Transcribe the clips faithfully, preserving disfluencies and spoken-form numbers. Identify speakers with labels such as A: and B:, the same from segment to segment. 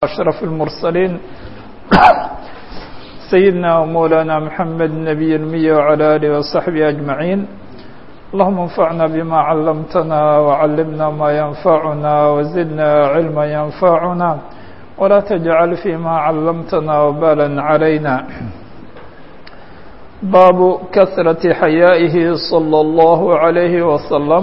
A: أشرف المرسلين سيدنا ومولانا محمد النبي المي وعلى آله وصحبه أجمعين. اللهم انفعنا بما علمتنا وعلمنا ما ينفعنا وزدنا علما ينفعنا ولا تجعل فيما علمتنا وبالا علينا. باب كثرة حيائه صلى الله عليه وسلم.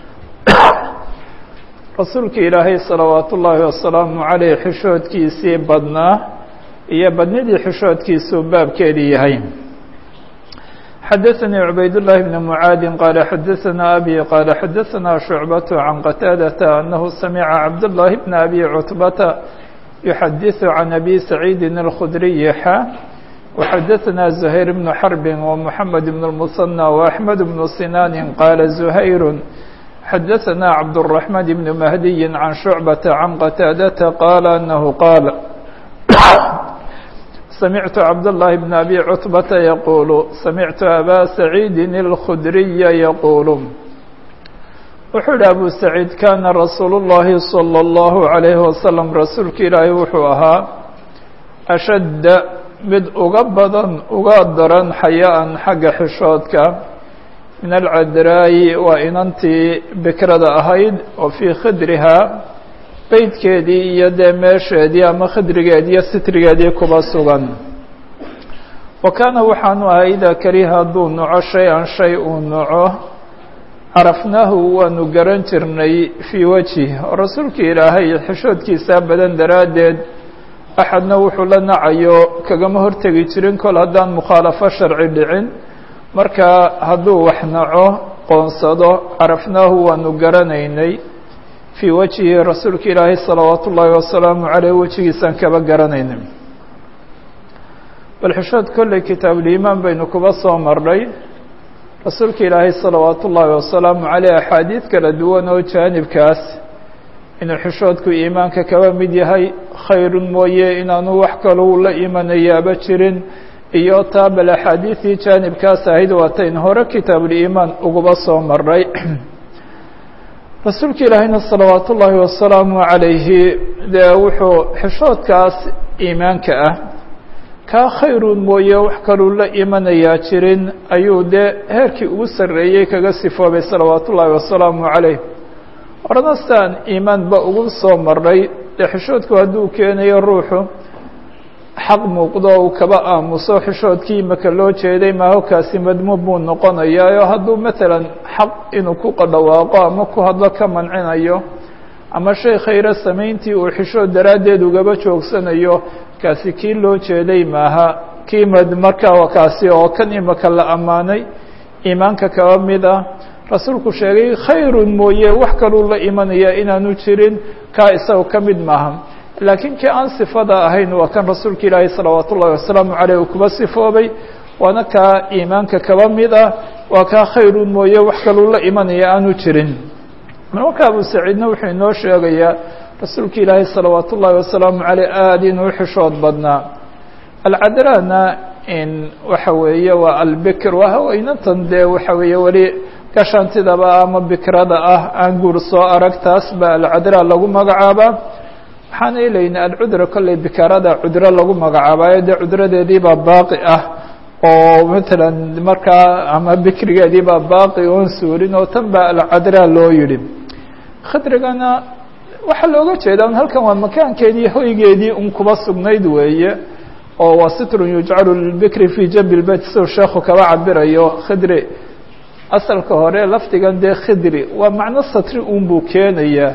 A: rasuulka ilaahay salawaat ullaahi wasalaamu caleyh xishoodkiisii badnaa iyo badnidii xishoodkiisuu baabkeedii yahay. xadaثanii cubaydالlahi bn mucaadin qaala xadaثanaa abi qaala xadaثanaa shucbaة can qataadata anahu samica cabdالlahi bn abi cutbata yuxadiثu can abi saciidin اlkhudriyi xa وxadaثanaa زuhayr bn xarbi ومحamed bn الmuثنى وأxmed bn sinaanin qaala زuhayr xadaثna cabdالرaحman بn mahdiyi can shucbata can qataadata qaala anahu qaal samictu cabdالlahi bn abi cutbata yaquulu samictu abaa saciidi اlkhudriya yaquulu wuxuu yihi abu saciid kana rasuulu الlahi salى الlahu عalayhi wasalam rasuulka ilaahi wuxuu ahaa ashadda mid uga badan uga daran xayaa-an xagga xishoodka min alcadraayi waa inantii bikrada ahayd oo fii khidrihaa beydkeedii iyo dee meesheedii ama khidrigeedii iyo sitrigeedii kuba sugan. wa kaana waxaanu ahay idaa kariha hadduu naco shay-an shay uu naco carafnaahu waanu garan jirnay fii wajih oo rasuulka ilaahay xishoodkiisaa badan daraaddeed axadna wuxuu la nacayo kagama hortegi jirin kol haddaan mukhaalafo sharci dhicin. marka hadduu wax naco qoonsado carafnaahu waanu garanaynay fii wajhi rasuulka ilaahay salawaat ullaahi wasalaamu caleyh wejigiisaan kaba garanaynay. bal xishood kolley kitaabuliimaan baynu kuba soo marnay rasuulka ilaahay salawaat ullaahi wasalaamu caleyh axaadiid kala duwan oo jaanibkaas inuu xishoodku iimaanka kaba mid yahay khayrun mooye inaanu wax kalou la imanayaaba jirin iyo taa bal axaadiidii jaanibkaas ahayd waatayn hore kitaabuliimaan uguba soo maray. rasuulka ilaahayna salawaat ullaahi wasalaamu calayhi dee wuxuu xishoodkaas iimaanka ah kaa khayrun mooye wax kaluu la imanayaa jirin ayuu dee heerkii ugu sarreeyey kaga sifoobay salawaat ullaahi wasalaamu calayh. oranastaan iimaanba ugu soo maray dee xishoodku hadduu keenayo ruuxu xaq muuqdo uu kaba aamuso xishoodkii maka loo jeeday maahokaasi madmuub buu noqonayaa. hadduu matalan xaq inuu ku qadhawaaqo ama ku hadlo ka mancinayo ama shay khayra samayntii uu xishood daraaddeed ugaba joogsanayo kaasi kii loo jeeday maaha kii mad markaa kaasi oo kan imaka la ammaanay iimaanka kaba mid ah rasuulku sheegay khayrun mooye wax kaluu la imanaya inaanu jirin kaa isaga ka mid maaha. laakiin kii aan sifada ahayn waa kan rasuulka ilaahay salawaat ullahi wasalaamu caleyh uu kuba sifoobay waana kaa iimaanka kaba mid ah waa kaa khayrun mooye wax kaluu la imanaya aanu jirin. marka abu saciidna wuxuu inoo sheegayaa rasuulka ilaahay salawaat ullaahi wasalaamu caleyh aada inuu xishood badnaa. alcadrana in waxa weeye waa albikr waa haweenatan dee waxa weeye weli gashaantidaba ama bikrada ah aan guur soo arag taas baa alcadra lagu magacaabaa. waxaan elayna alcudra kolley bikarada cudro lagu magacaabaayo dee cudradeedii baa baaqi ah oo matalan markaa ama bikrigeedii baa baaqi oon suurin oo tan baa alcadra loo yidhi. khidrigana waxaa looga jeedaa halkan waa makaankeedii hoygeedii un kuba sugnayd weeye oo waa sitrun yujcalu lilbikri fii janbi lbeyt siduu sheekhu kaba cabirayo. khidri asalka hore lafdigan dee khidri waa macno satri un buu keenayaa.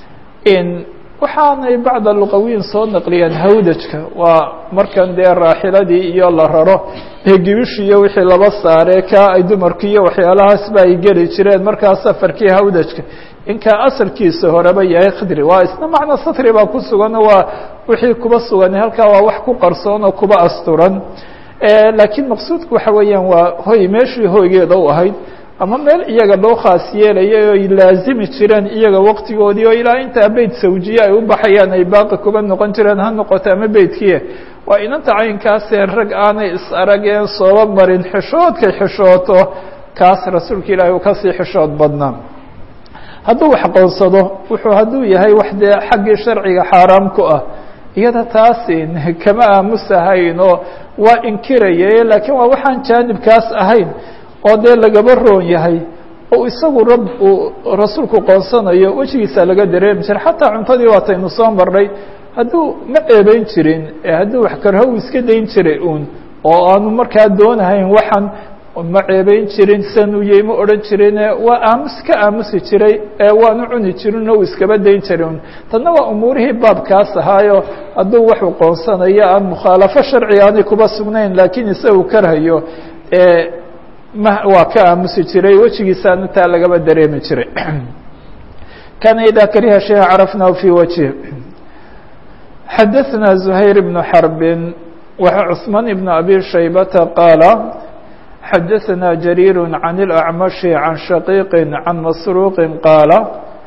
A: in waxaanay bacda luqawiyin soo naqliyeen hawdajka waa markan dee raaxiladii iyo la raro ee gibishi iyo wixii laba saaree kaa ay dumarki iyo waxyaalahaasba ay geli jireen markaa safarkii hawdajka inkaa asalkiisa horeba yahay khidri waa isna macno satri baa ku sugan waa wixii kuba sugan halkaa waa wax ku qarsoon oo kuba asturan. laakiin maqsuudku waxa weeyaan waa hoy meeshii hoygeeda u ahayd ama meel iyaga loo khaas yeelayay oo ay laazimi jireen iyaga waqtigoodii oo ilaa intaa beyt sawjiye ay u baxayaan ay baaqi kuba noqon jireen ha noqoto ama beydkiia. waa inanta caynkaasee rag aanay is arageen sooba marin xishoodkay xishooto kaas rasuulka ilaahi uu kasii xishood badnaa. hadduu wax qoonsado wuxuu hadduu yahay wax dee xaggii sharciga xaaraam ku ah iyada taasi kama aamusahayn oo waa inkiraya laakiin waa waxaan jaanibkaas ahayn oo dee lagaba roon yahay oo isagu rab uu rasuulku qoonsanayo wejigiisa laga dareemi jiray xataa cuntadii waataynu soo marnay hadduu ma eebeyn jirin ee hadduu wax karho uu iska dayn jiray uun oo aanu markaa doonahayn waxaan ma ceebeyn jirin sanuyey ma odhan jirin waa aamus ka aamusi jiray ee waanu cuni jirin oo uu iskaba dayn jirin tanna waa umuurihii baabkaas ahaayo hadduu waxuu qoonsanayo aan mukhaalafo sharci aanay kuba sugnayn laakiin isagu karhayo ee ma waa ka aamusi jiray wejigiisaana taa lagaba dareemi jiray kana idaa kariha shay'a carafnahu fii wajhi xadaثna زuhayr بن xرb وcثmaan بن أbي شhaybةa qاala xadaثna جarيir عan الأعmaشh عan شhaqيq عan masروq qaala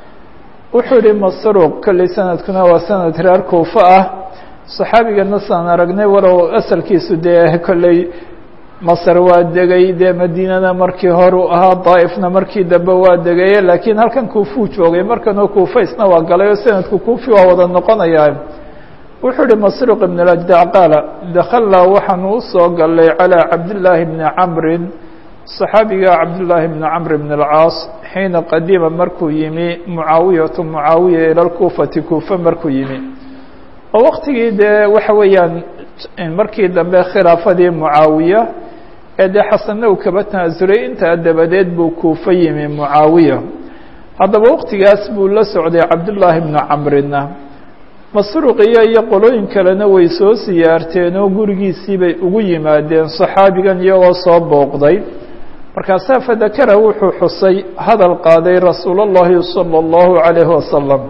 A: wuxuu yihi masروq kolley sanadkuna waa sanad reer kuufa ah صaxaabigana saan aragnay walow asalkiisu dee kolley masr waa degay dee madiinada markii horu ahaa daaifna markii dambe waa degaye laakiin halkan kuufuu joogay markanoo kuufa isna waa galay oo sanadku kuufi waa wada noqonaya wuxuu ihi masruq ibn اأjdac qaala dakalnaa waxaanu usoo galay calىa cabdالlaahi bni camrin صaxaabiga cabdالlaahi bni camr bn اlcaas xiina qadima markuu yimi mucaawiyatu mucaawiya ila lkuufati kuufa markuu yimi oo waktigii dee waxa weeyaan markii dambe khilaafadii mucaawiya ee dee xasanna uu kaba tanaasulay intaa dabadeed buu kuufa yimi mucaawiya haddaba waktigaas buu la socday cabdالlaahi bni camrina masruuqiyo iyo qolooyin kalena way soo siyaarteen oo gurigiisii bay ugu yimaadeen صaxaabigan iyagoo soo booqday markaasaa fadakara wuxuu xusay hadal qaaday rasuul الlahi salى الlahu عalayhi wasalam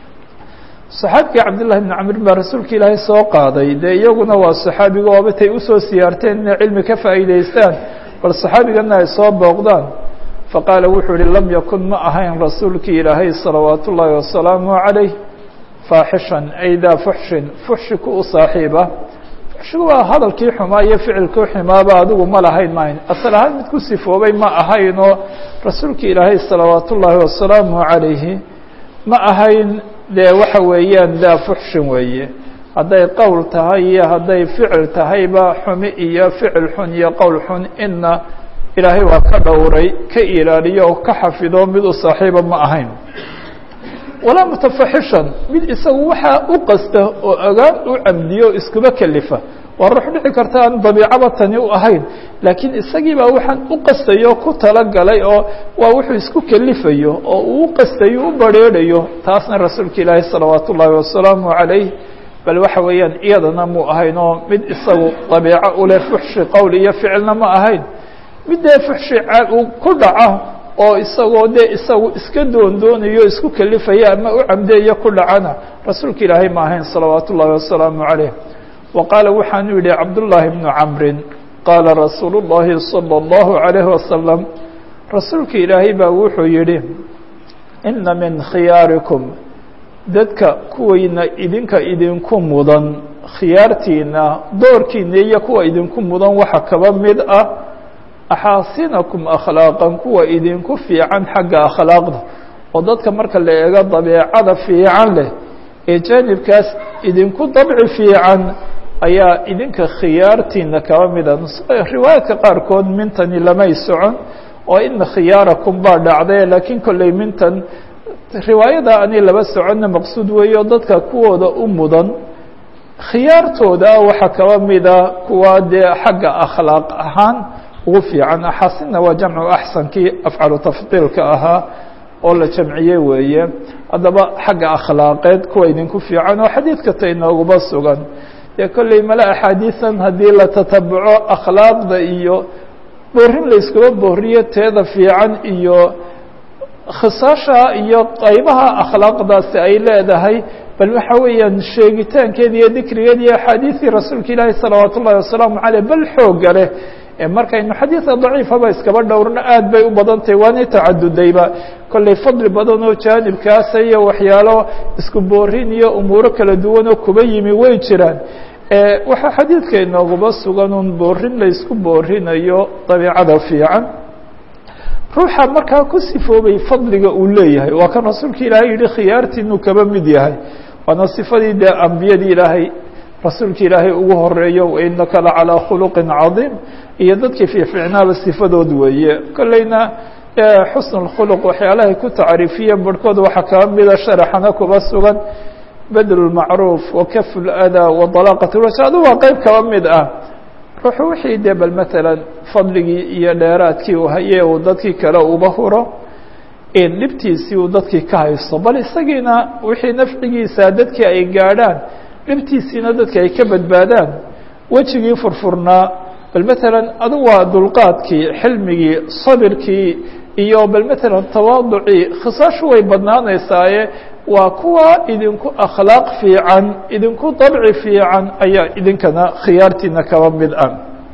A: صaxaabigii cabdالlahi bn camr baa rasuulka ilaahay soo qaaday dee iyaguna waa صaxaabiga oobatay usoo siyaarteen inay cilmi ka faa'iidaystaan bal صaxaabigana ay soo booqdaan faqaala wuxuu yihi lam yakun ma ahayn rasuulkii ilaahay salawaat ullaahi wasalaamu عalayh faaxishan ay daa fuxshin fuxshi ku u saaxiiba fuxshigu waa hadalkii xumaa iyo ficilkii xumaaba adigu ma lahayn mahayn asal ahaan mid ku sifoobay ma ahayn oo rasuulka ilaahay salawaat ullaahi wasalaamu calayhi ma ahayn dee waxa weeyaan daa fuxshin weeye hadday qowl tahay iyo hadday ficil tahayba xumi iyo ficil xun iyo qowl xun ina ilaahay waa ka dhowray ka ilaaliyo oo ka xafido mid u saaxiiba ma ahayn walaa mutafaxishan mid isagu waxaa u qasta oo ogaan u camdiyo iskuba kelifa waa ruux dhici karta aan dabiicaba tani u ahayn laakiin isagii baa waxaan u qastayo ku talagalay oo waa wuxuu isku kelifayo oo uu u qastayo u bareerayo taasna rasuulka ilaahi salawaat ullaahi wasalaamu calayh bal waxa weeyaan iyadana muu ahayn oo mid isagu dabiico u leh fuxshi qowl iyo ficilna ma ahayn mid dee fuxshi uu ku dhaca oo isagoo dee isagu iska doondoonayo isku kelifaya ama u camdeeyo ku dhacana rasuulka ilaahay ma ahayn salawaat ullaahi wasalaamu calayh wa qaala waxaanu yidhi cabdullaahi bnu camrin qaala rasuulu llaahi salى اllahu عalayhi wasalam rasuulka ilaahay baa wuxuu yidhi ina min khiyaarikum dadka kuwayna idinka idinku mudan khiyaartiina doorkiina iyo kuwa idinku mudan waxa kaba mid ah axaasinakum akhlaaqan kuwa idinku fiican xagga akhlaaqda oo dadka marka la eego dabeecada fiican leh ee jaanibkaas idinku dabci fiican ayaa idinka khiyaartiina kaba mida riwaayaadka qaarkood mintani lamay socon oo ina khiyaarakum baa dhacday laakiin kolley mintan riwaayada ani laba soconna maqsuud weeyo dadka kuwooda u mudan khiyaartooda waxaa kaba mida kuwa dee xagga akhlaaq ahaan ugu fiican axasinna waa jamcu axsankii afcalu tafdiilka ahaa oo la jamciyey weeye haddaba xagga akhlaaqeed kuwa idinku fiican oo xadiidka ta inooguba sugan dee kolley male axaadiisan haddii la tatabuco akhlaaqda iyo boorin la iskuba booriyo teeda fiican iyo khisaasha iyo qaybaha akhlaaqdaasi ay leedahay bal waxa weeyaan sheegitaankeeda iyo dikrigeeda iyo axaadiistii rasuulka ilaahi salawaat ullahi wasalaamu caleyh bal xooga leh ee markaynu xadiidka daciifaba iskaba dhowrno aad bay u badan tahay waanay tacadudayba kolley fadli badan oo jaanibkaasa iyo waxyaalo isku boorin iyo umuuro kala duwan oo kuba yimi way jiraan waxaa xadiidka inooguba sugan un boorin la isku boorinayo dabiicada fiican ruuxa markaa ku sifoobay fadliga uu leeyahay waa kan rasuulka ilaahay yihi khiyaartii inuu kaba mid yahay waana sifadii dee ambiyadii ilaahay rasuulka ilaahay ugu horeeyo wainaka lacalىa khuluqin cadiim iyo dadkii fiicnaaba sifadood weeye kolleyna xusn اkhuluq waxyaalahay ku tacriifiyeen barhkood waxaa kaba mida sharaxana kuba sugan badl اmacruuf wakaf اlأdaa waطalaaqat lwaj adu waa qeyb kaba mid ah ruuxu wixii dee bal matalan fadligii iyo dheeraadkii uu haye uu dadkii kale uba huro dhibtiisii uu dadkii ka haysto bal isagiina wixii nafcigiisa dadkii ay gaadhaan dhibtiisiina dadka ay ka badbaadaan wejigii furfurnaa bal matalan adu waa dulqaadkii xilmigii sabirkii iyo bal matalan tawaaducii khisaashu way badnaanaysaaye waa kuwa idinku akhlaaq fiican idinku dabci fiican ayaa idinkana khiyaartiina kaba mid ah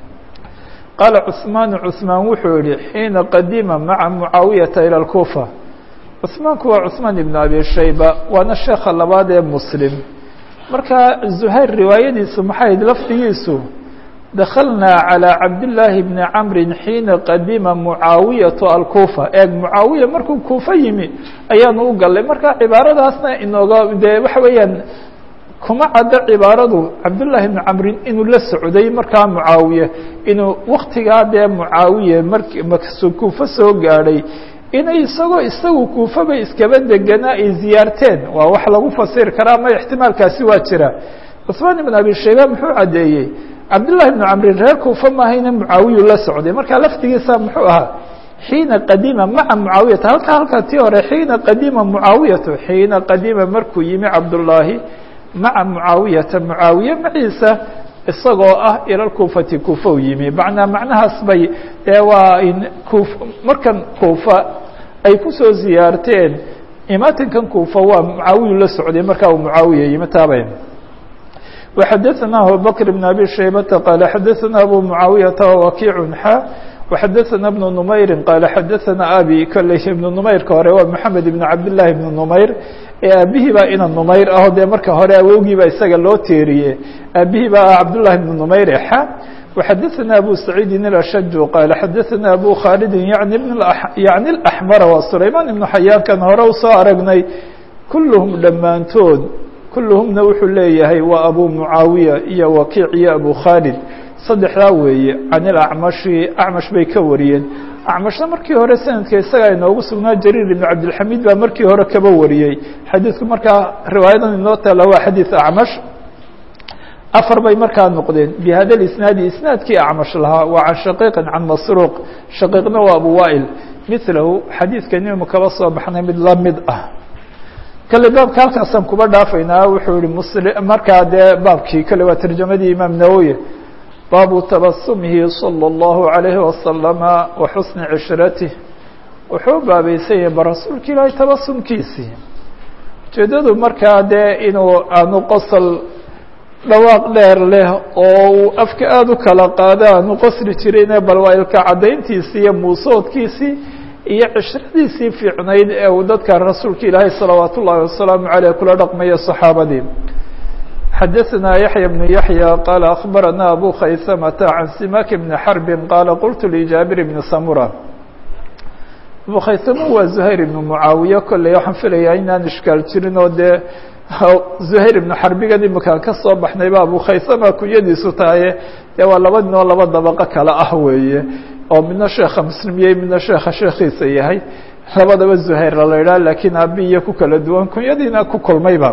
A: qaala cثmaan cثmaan wuxuu yihi xiina qadima maca mucaawiyata ilى اkufa cثmaanku waa cثmaan ibn abi shayba waana sheekha labaad ee muslim marka zuhayr riwaayadiisu maxay lafdigiisu dakhalnaa calى cabdالlaahi bni camri xiina qadima mucaawiyaةu alkufa eeg mucaawiya markuu kuufa yimi ayaanu u galay marka cibaaradaasna inooga dee waxa weeyaan kuma caddo cibaaradu cabdالlahi bni camrin inuu la socday markaa mucaawiye inuu waktigaa dee mucaawiye marki maksu kuufa soo gaadhay inay isagoo isagu kuufaba iskaba deganaa ay ziyaarteen waa wax lagu fasiri karaa ama ixtimaalkaasi waa jira cثmaan ibn abi shayba muxuu caddeeyey cabdالlahi bn camrin reer kuufa maahayna mucaawiyu la socday marka laftigiisa muxuu ahaa xiina qadima maca mucaawiyata halka halka tii hore xiina qadima mucaawiyatu xiina qadima markuu yimi cabdullaahi maca mucaawiyata mucaawiye maciisa isagoo ah ila kuufati kuufa u yimi macnaa macnahaas bay dee waa in kuuf markan kuufa ay kusoo ziyaarteen imaatinkan kuufa waa mucaawiyu la socday markaa uu mucaawiya yimi taabay وxadثna abubكر بن أbي شhaybةa qال xadثna أbو معaaوiيaةa وwakيع xا وxadثna بن نmayri qال xadثna abي kole iبن نmayrka hore waa محamed بن cabdاللahi بن نmayr ee aabihii baa ina نmayr aho dee marka hore awowgii baa isaga loo teeriye aabihii baa cabdاللahi بن نmayr xا وxadثna أbو سacيidi الأشج qال xadثna أbو khاalد yaعnي الأحmر waa سulayman iبن xayاankan hore usoo aragnay kulهm dhammaantood kulluhumna wuxuu leeyahay waa abu mucaawiya iyo wakiic iyo abu khaalid saddexdaa weeye can ilacmashi acmash bay ka wariyeen acmashna markii hore sanadka isagaa inoogu sugnaa jariir ibn cabdilxamiid baa markii hore kaba wariyey xadiidku markaa riwaayadan inoo taala waa xadiid acmash afar bay markaa noqdeen bihada isnaadi isnaadkii acmash lahaa waa can shaqiiqin can masruuq shaqiiqna waa abu waa'il milahu xadiidkan inu kaba soo baxnay mid la mid ah kale baabka halkaasaan kuba dhaafaynaa wuxuu yihi msl markaa dee baabkii kale waa tarjamadii imaam nawowi baabu tabasumihi salى الlahu عalayhi wasalama wa xusni cishratih wuxuu baabaysan yahay ba rasuulka ilaahay tabasumkiisii ujeedadu markaa dee inuu aanu qosol dhawaaq dheer leh oo uu afka aada u kala qaado aanu qosli jirayne bal waa ilka caddayntiisii iyo muusoodkiisii iyo cishradiisii fiicnayd ee uu dadka rasuulka ilaahay salawaat ullahi wasalaamu aleyh kula dhaqmaya صaxaabadii xadaثna yaحya بن yaحyى qala akhbarana abu khaysamata can simak bni xarbi qala qultu lijaabir bni samura abu khaysama waa zuhayr ibn mucaawiye kolley waxaan filayaa inaan ishkaal jirin oo dee zuhayr ibnu xarbigan imakaan ka soo baxnayba abu khaysama kunyadiisu tahaye dee waa laba nin oo laba dabaqo kale ah weeye oo midna sheekha muslimiyey midna sheekha sheekhiisa yahay labadaba zuhayr la idhaha laakiin abi iyo ku kala duwan kunyadiina ku kulmayba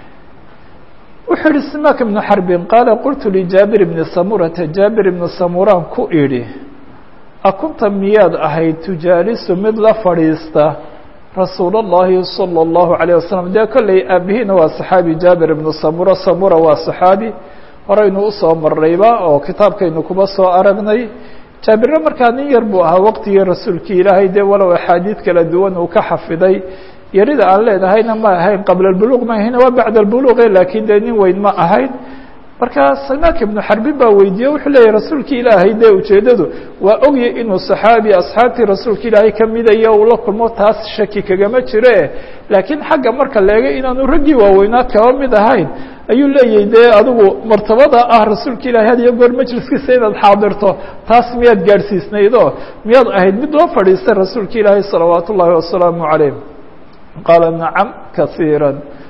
A: wuxuu yihi simak ibnu xarbin qaala qultu lijaabir ibni samurata jaabir ibnu samuraan ku idhi akunta miyaad ahayd tujaalisu mid la fadhiista rasuul اllahi salى الlahu عalيه wasalam dee kolley aabihiina waa saxaabi jaabir ibnu samura samura waa saxaabi horeynu usoo marnayba oo kitaabkaynu kuba soo aragnay jaabirna markaa nin yar buu ahaa waqtigii rasuulkii ilaahay dee walow axaadiid kala duwan uu ka xafiday yarida aan leedahayna ma ahayn qabla اbuluq ma ahayn waa bacda اbuluqe laakiin dee nin weyn ma ahayn markaa simak ibnu xarbin baa weydiiye wuxuu leeyahy rasuulki ilaahay dee ujeedadu waa ogya inuu saxaabi asxaabtii rasuulka ilaahay kamidaya uu la kulmo taas shaki kagama jire laakiin xagga marka leega inaanu raggii waaweynaa kaba mid ahayn ayuu leeyahay dee adigu martabada ah rasuulka ilahay had iyo goor majliskiisa inaad xaadirto taas miyaad gaadhsiisnaydoo miyaad ahayd mid loo fadhiistay rasuulka ilaahay salawaat ullaahi wasalaamu calayh qaala nacam kasiira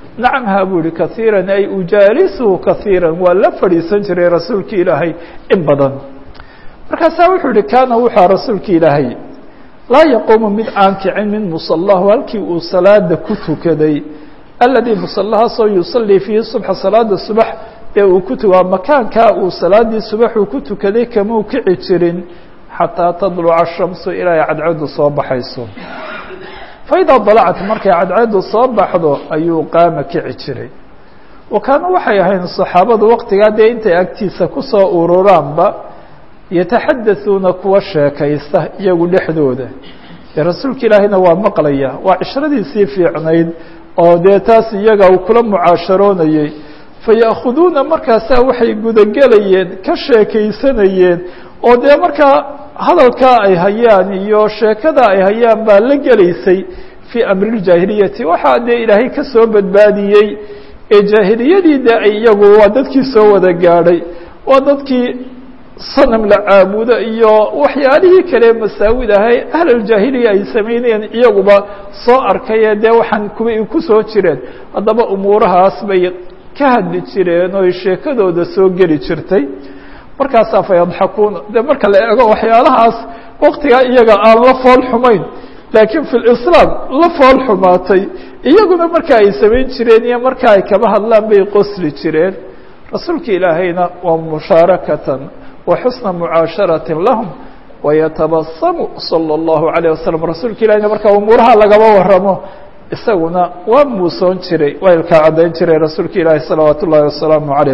A: nacam ha buu ihi kaiiran ay ujaalisuhu kaiiran waa la fadhiisan jiray rasuulki ilaahay in badan markaasaa wuxuu ihi kaana wuxua rasuulki ilaahay laa yaquumu mid aan kicin min musalahu halkii uu salaada ku tukaday aladii musalahaasoo yusalii fiihi subxa salaada subax ee uu ku tukaa makaankaa uu salaadii subaxuu ku tukaday kamuu kici jirin xataa tadluca shamsu ilaa ay cadceedu soo baxayso faidaa dalacat markay cadceedu soo baxdo ayuu qaama kici jiray wa kaana waxay ahayn saxaabadu waqtigaa dee intay agtiisa kusoo ururaanba yataxadasuuna kuwa sheekaysta iyagu dhexdooda dee rasuulka ilaahayna waa maqlaya waa cishiradiisii fiicnayd oo dee taas iyaga uu kula mucaasharoonayey faya'khuduuna markaasaa waxay gudagelayeen ka sheekaysanayeen oo dee markaa hadalkaa ay hayaan iyo sheekada ay hayaan baa la gelaysay fii amri ljaahiliyati waxaa dee ilaahay ka soo badbaadiyey ee jaahiliyadii de ay iyagu waa dadkii soo wada gaadhay waa dadkii sanam la caabudo iyo waxyaalihii kale masaawid ahay ahlaljaahiliya ay samaynayeen iyaguba soo arkayee dee waxaan kuwa ku soo jireen haddaba umuurahaas bay ka hadli jireen oo sheekadooda soo geli jirtay markaasaa fayadxakuuna de marka la eego waxyaalahaas waktigaa iyaga aan la fool xumayn laakiin fi lislaam la fool xumaatay iyaguna marka ay samayn jireen iyo marka ay kaba hadlaan bay qosli jireen rasuulka ilaahayna waa mushaarakatan wa xusna mucaasharatin lahum wayatabasamu salى اllahu alayه wasalam rasuulka ilahayna marka umuuraha lagaba waramo isaguna waa muusoon jiray waa ilkaa caddayn jiray rasuulka ilaahi salawaat ullahi wasalaamu calayh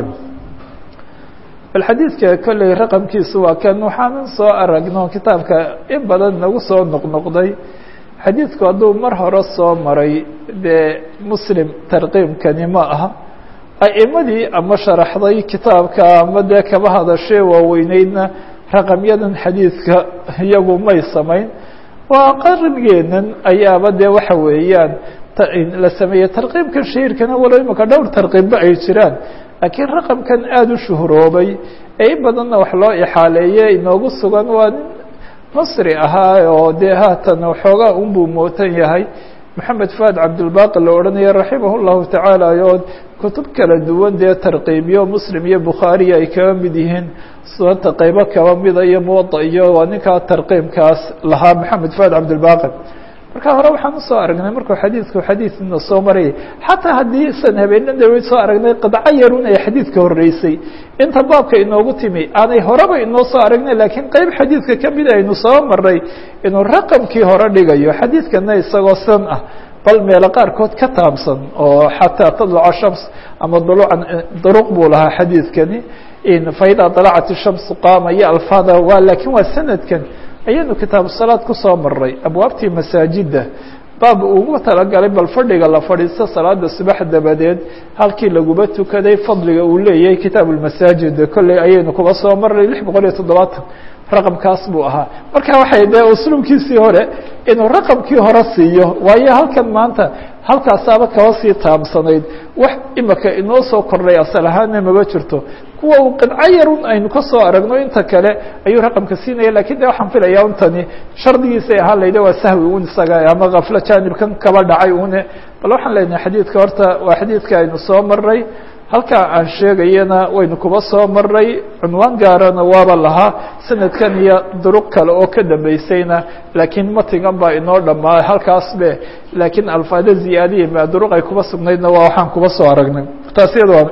A: bal xadiidka kolley raqamkiisu waa kan waxaanan soo aragno kitaabka in badan nagu soo noqnoqday xadiidku hadduu mar hore soo maray dee muslim tarqiimkani ma aha a'imadii ama sharaxday kitaabka ama dee kaba hadashee waaweyneydna raqamyadan xadiidka iyagu may samayn waa qarnigeenan ayaaba dee waxa weeyaan la sameeyey tarqiimkan shahiirkana walow imaka dhowr tarqiimba ay jiraan laakiin raqamkan aada u shuhuroobay ee in badanna wax loo ixaaleeye inoogu sugan waa nin masri ahaa oo dee haatan waxoogaa unbuu mootan yahay maxamed faad cabdilbaaqi la odhanaya raximah llahu tacaala oo kutub kala duwan dee tarqiibyo muslim iyo bukhaariya ay kaba mid yihiin sunanta qaybo kaba mida iyo muwada iyo waa ninkaa tarqiimkaas lahaa maxamed faad cabdilbaaqi marka hore waxaan usoo aragnay markuu xadiidku xadiidna soo marayay xataa haddii san habeena dhaweyd soo aragnay qidco yarun ay xadiidka horeysay inta baabka inoogu timi aanay horeba inoo soo aragnay laakiin qeyb xadiidka kamid aynu soo maray inuu raqamkii hore dhigayo xadiidkana isagoo san ah bal meelo qaarkood ka taabsan oo xataa tadluca shams ama dulucan duruq buu lahaa xadiidkani faidaa dalacat shamsu qaama iyo alfaada waa laakiin waa sanadkan ayaynu kitaabu salaad kusoo maray abwaabtii masaajida baab ugu talagalay bal fadhiga la fadhiisto salaada subax dabadeed halkii laguba tukaday fadliga uu leeyahay kitaabu lmasaajid kolley ayaynu kuba soo maray lix boqol iyo toddobaatan raqamkaas buu ahaa marka waxay dee usluubkiisii hore inuu raqamkii hore siiyo waayo halkan maanta halkaasaaba kaba sii taabsanayd wax imika inoo soo kordhay asal ahaana maba jirto kuwa uu qidco yarun aynu ka soo aragno inta kale ayuu raqamka siinaya lakin de waxaan filaya untani shardigiisay ahaan layda waa sahwi un isaga ama kaflo jaanibkan kaba dhacay une bal waxaan leenahay xadiidka horta waa xadiidka aynu soo maray halkaa aan sheegayana waynu kuba soo maray cunwaan gaarana waaba lahaa sanadkan iyo duruq kale oo ka dambeysayna laakiin matigan baa inoo dhamaa halkaas be laakiin alfaado ziyaadiya ma duruq ay kuba sugnaydna waa waxaan kuba soo aragnay taas iyada waa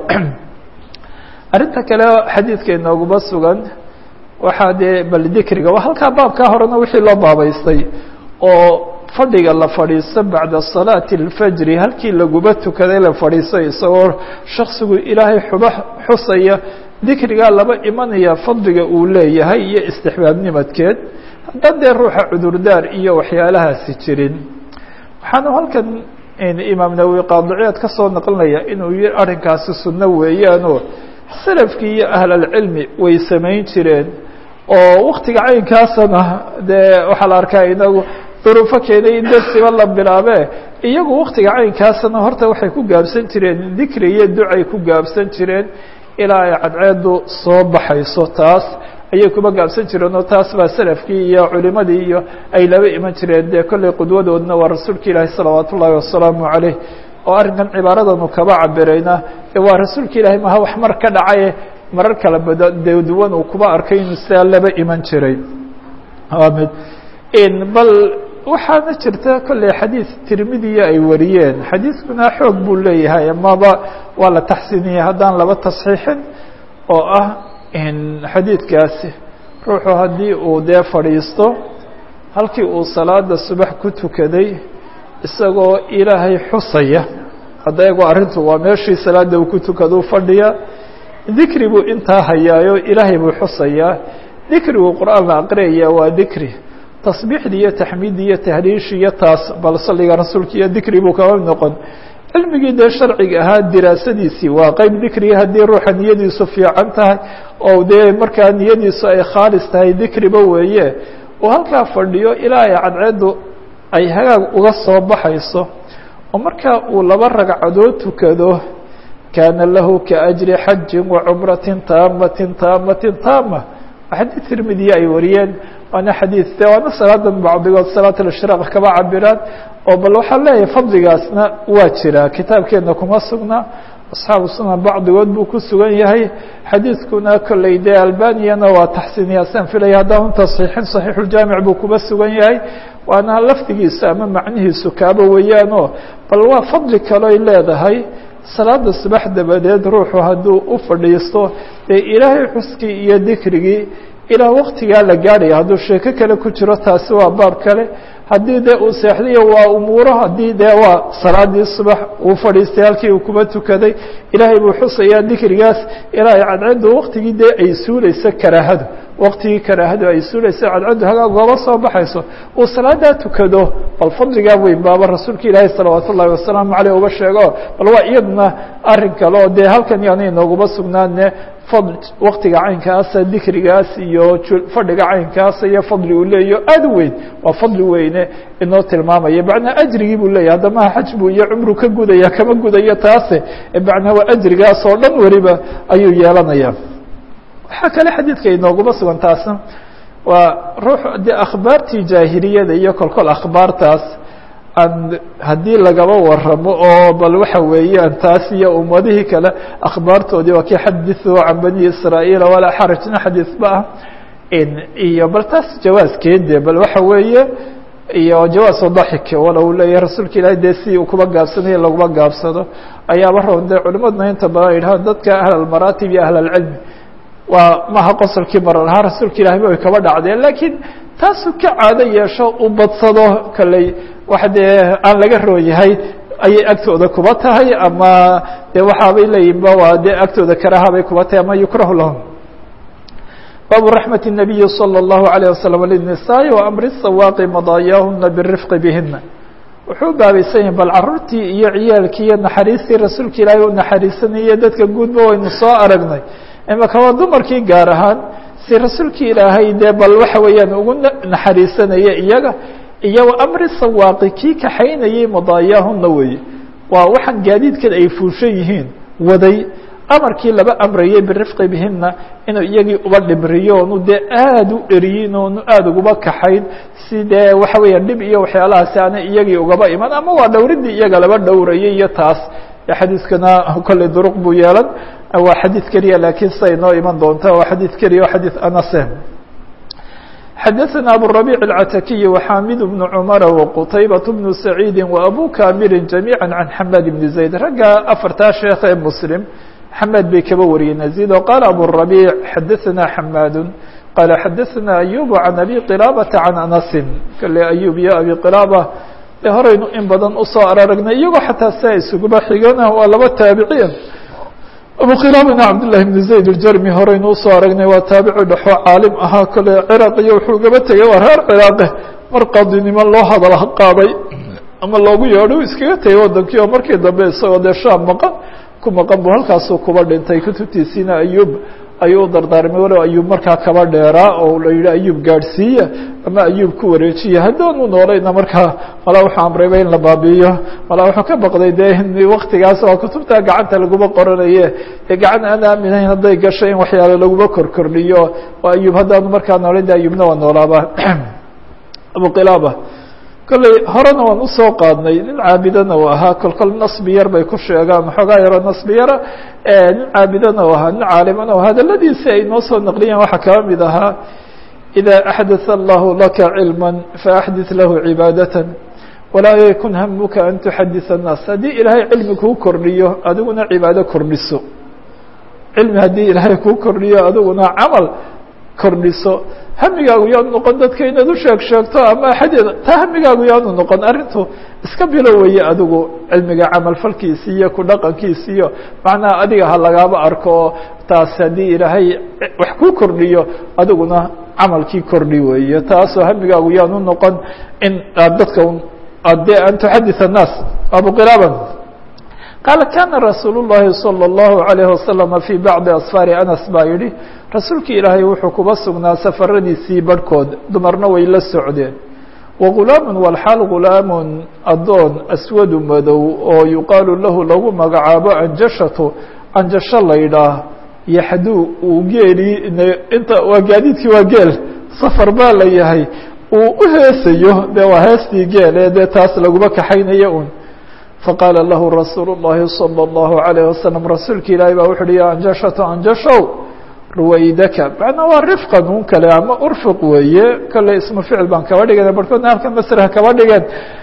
A: arrinta kale xadiidka inooguma sugan waxaa dee bal dikriga waa halkaa baabkaa horena wixii loo baabaystay oo fadhiga la fadhiisto bacda salaati اlfajri halkii laguba tukaday la fadhiisto isagoo shaksigu ilaahay xuba xusaya dikrigaa laba imanaya fadliga uu leeyahay iyo istixbaabnimadkeed haddaan dee ruuxa cudurdaar iyo waxyaalahaasi jirin waxaanu halkan imaam nawowi qaadiciyaad ka soo naqlinaya inuu yihi arrinkaasi sunno weeyaanoo salafkii iyo ahlalcilmi way samayn jireen oo waktiga caynkaasana dee waxaa la arkaa inagu duruufo keenay in darsiba la bilaabe iyagu waktiga caynkaasana horta waxay ku gaabsan jireen dikri iyo ducay ku gaabsan jireen ilaa ay cadceedu soo baxayso taas ayay kuma gaabsan jireen oo taas baa salafkii iyo culimadii iyo ay laba iman jireen dee kolley qudwadoodna waa rasuulka ilaahi salawaat ullaahi wasalaamu caleyh oo arrinkan cibaaradan kaba cabirayna waa rasuulka ilaahay maha wax mar ka dhacaye marar kala baduwan uu kuba arkay inuu sidaa laba iman jiray mid bal waxaana jirta kolley xadiid tirmidiya ay wariyeen xadiidkuna xoog buu leeyahay amaba waa la taxsiiniyey haddaan laba tasxiixin oo ah xadiidkaasi ruuxu haddii uu dee fadhiisto halkii uu salaada subax ku tukaday isagoo ilaahay xusaya hadda eego arrintu waa meeshii salaada uu ku tukado fadhiya dikri buu intaa hayaayo ilaahay buu xusayaa dikrigu qur'aan la aqriyaya waa dikri tasbiixdii iyo taxmiiddii iyo tahliishii iyo taas bal salliga rasuulka iyo dikri buu kaba noqon cilmigii dee sharciga ahaa diraasadiisii waa qeyb dikriga haddii ruuxa niyadiisu fiican tahay oo dee markaa niyadiisu ay khaalis tahay dikriba weeye oo halkaa fadhiyo ilaa ay cadceeddu ay hagaag uga soo baxayso oo markaa uu laba ragcadood tukado kaana lahu kaajri xajin wacumratin taamatin taamatin taama xadiid tirmidiya ay wariyeen waana xadiid de waana salaadan bacdigood salaat alishraaq kaba cabiraan oo bal waxaa leeyahay fadligaasna waa jira kitaabkeena kuma sugna asxaabu sunan bacdigood buu ku sugan yahay xadiidkuna kolley dee albaniyana waa taxsiiniya saan filaya haddaan tasxiixin saxiixuljaamic buu kuba sugan yahay waana lafdigiisa ama macnihiisu kaaba weeyaanoo bal waa fadli kaloy leedahay salaada subax dabadeed ruuxu hadduu u fadhiisto dee ilaahay xuskii iyo dikrigii ilaa waktigaa la gaadhaya hadduu sheeko kale ku jiro taasi waa baab kale haddii dee uu seexdayo waa umuuro haddii dee waa salaadii subax uu fadhiistay halkii uu kuba tukaday ilaahay buu xusayaa dikrigaas ilaa ay cadceeddu waktigii dee ay suulayso karaahadu waktigii karaahadu ay suulayso cadceeddu hagaag gooba soo baxayso uu salaadaa tukado bal fadligaa weyn baaba rasuulka ilaahay salawaat ullahi wasalaamu caleyh uba sheego bal waa iyaduna arrin kale oo dee halkan yaana inooguma sugnaane fadl waktiga caynkaasa dikrigaas iyo fadhiga caynkaasa iyo fadli uu leeyaho aada u weyn waa fadli weyne inoo tilmaamaya macnaa ajrigii buu leeyahay haddamaha xaj buu iyo cumru ka gudaya kama gudayo taase macnaa waa ajrigaas oo dhan weliba ayuu yeelanaya waxaa kale xadiidka inooguma sugan taasna waa ruux dee akhbaartii jaahiliyada iyo kolkol akhbaartaas aan haddii lagaba waramo oo bal waxa weeyaan taas iyo ummadihii kale akhbaartoodii waa kii xadithuu can bani israa'iila walaa xarajna xadiis ba ah iyo bal taas jawaaskeede bal waxa weeye iyo jawaasu daxik wala uu leeyahay rasuulka ilaahay dee si uu kuba gaabsanayo laguma gaabsado ayaaba roon dee culimadna inta badan yidhaha dadka ahl almaraatib iyo ahl alcilmi waa maha qosolkii marar ahaa rasuulka ilahay ba way kaba dhacdeen laakiin taasuu ka caado yeesho u badsado kaley wax dee aan laga rooyahay ayay agtooda kuba tahay ama dee waxaabay leeyihinba waa dee agtooda karaha bay kuba tahay ama yukrahu lahum baabu raxmat الnabiyi salى الlahu عalيه wasalam lلnisaai waamri sawaaqi madaayaahuna birifqi bihina wuxuu baabaysan yahay bal caruurtii iyo ciyaalkii iyo naxariistii rasuulka ilaahay u naxariisanayay dadka guudba waynu soo aragnay imaka waa dumarkii gaar ahaan si rasuulkii ilaahay dee bal waxa weeyaan ugu naxariisanaya iyaga iyo amri sawaaqi kii kaxaynayay madaayaahuna weeye waa waxaan gaadiidkan ay fuushan yihiin waday amarkii laba amrayay birifqi bihina inuu iyagii uba dhibriyo oonu dee aada u dheriyin oonu aada uguba kaxayn si dee waxa weeyaan dhib iyo waxyaalahaasi aana iyagii ugaba iman ama waa dhowridii iyaga laba dhowrayay iyo taas xadiiskana kolley duruq buu yeelan waa xadiid keliya laakiin siday inoo iman doonta waa xadiid keliya o xadiid anase xadaثna abالربيع العتaكي وxاmid بن cمر وqتayبة بن سعيid وأbو كاmir جaميعا عن حmاd بن زaيد ragga afartaa sheekh ee mسلم xmاd bay kaba wariyeen أزيد qال abالربيع xadaثna حmاd qال xadaثna أيوب عن أbي qلابة عن أنس kale أيوب iyo أbي qلابة e horaynu in badan usoo araragnay iyagoo xataa sia isuguba xigana waa laba taabiciin abu khilaabana cabdالlahi بn zayd الjarmi horaynu usoo aragnay waa taabici dhexo caalim ahaa kole ciraaq iyo wuxuu gaba tegay waa reer ciraaqe mar qadinimo loo hadal qaaday ama loogu yeedho iskaga tegay wadankii oo markii dambe isagoo dee shaam maqan ku maqan bu halkaasuu kuba dhintay kutubtiisiina ayub ayuu u dardaarmay walow ayub markaa kaba dheeraa oo la yidhi ayub gaadhsiiya ama ayub ku wareejiya haddaanu noolayna markaa malaa wuxuu amrayba in la baabi'iyo malaa wuxuu ka baqday dee in waktigaas oo kutubtaa gacanta laguma qoranaye ee gacan aan aaminayn hadday gasho in waxyaale laguma korkordhiyo oo ayub haddaanu markaa noolay de ayubna waa noolaaba abu qilaaba kolley horena waan usoo qaadnay nin caabidana u ahaa kolkol nasbi yar bay ku sheegaan waxoogaa yaro nasbi yara nin caabidana u ahaa nin caalimana u ahaa hadaladiisi ay noo soo naqliyeen waxaa kaba mid ahaa إida أxdaث allahu laka cilmا faaxdiث lahu cibaadaة walaa yakun hamuka an tuxadiث الnaas haddii ilaahay cilmi kuu kordhiyo adiguna cibaado kordhiso cilmi haddii ilaahay kuu kordhiyo adiguna camal kordhiso hamigaagu yaanu noqon dadka inaad u sheeg sheegto ama axadeeda taa hamigaagu yaanu noqon arrintu iska biloweye adigu cilmiga camal falkiisi iyo ku dhaqankiisi iyo macnaha adiga ha lagaaba arko oo taas haddii ilaahay wax kuu kordhiyo adiguna camalkii kordhi weeye taasoo hamigaagu yaanu noqon in aad dadka de an tuxadith الnaas abu qilaaban qaala kana rasuul الlahi salى الlahu عalayه wasalam fii bacdi asfaari anas baa yihi rasuulkii ilaahay wuxuu kuba sugnaa safaradiisii barhkood dumarna way la socdeen wagulaamu walxaal gulaamun adoon aswadu madow oo yuqaalu lahu lagu magacaabo anjashatu anjasho laydhaah yaxduu uu geeli inta waa gaadiidkii waa geel safar baa la yahay uu u heesayo dee waa heestii geel ee dee taas laguma kaxaynayo un faqaala lahu rasuul الlahi salى الlahu عalayه wasalam rasuulka ilaahay baa wuxu uhi ya anjashatu anjashow ruwaydaka macnaa waa rifqan un kale ama urfiq weeye kale ismu ficil baan kaba dhigana barhkoodna halkan masrha kaba dhigeen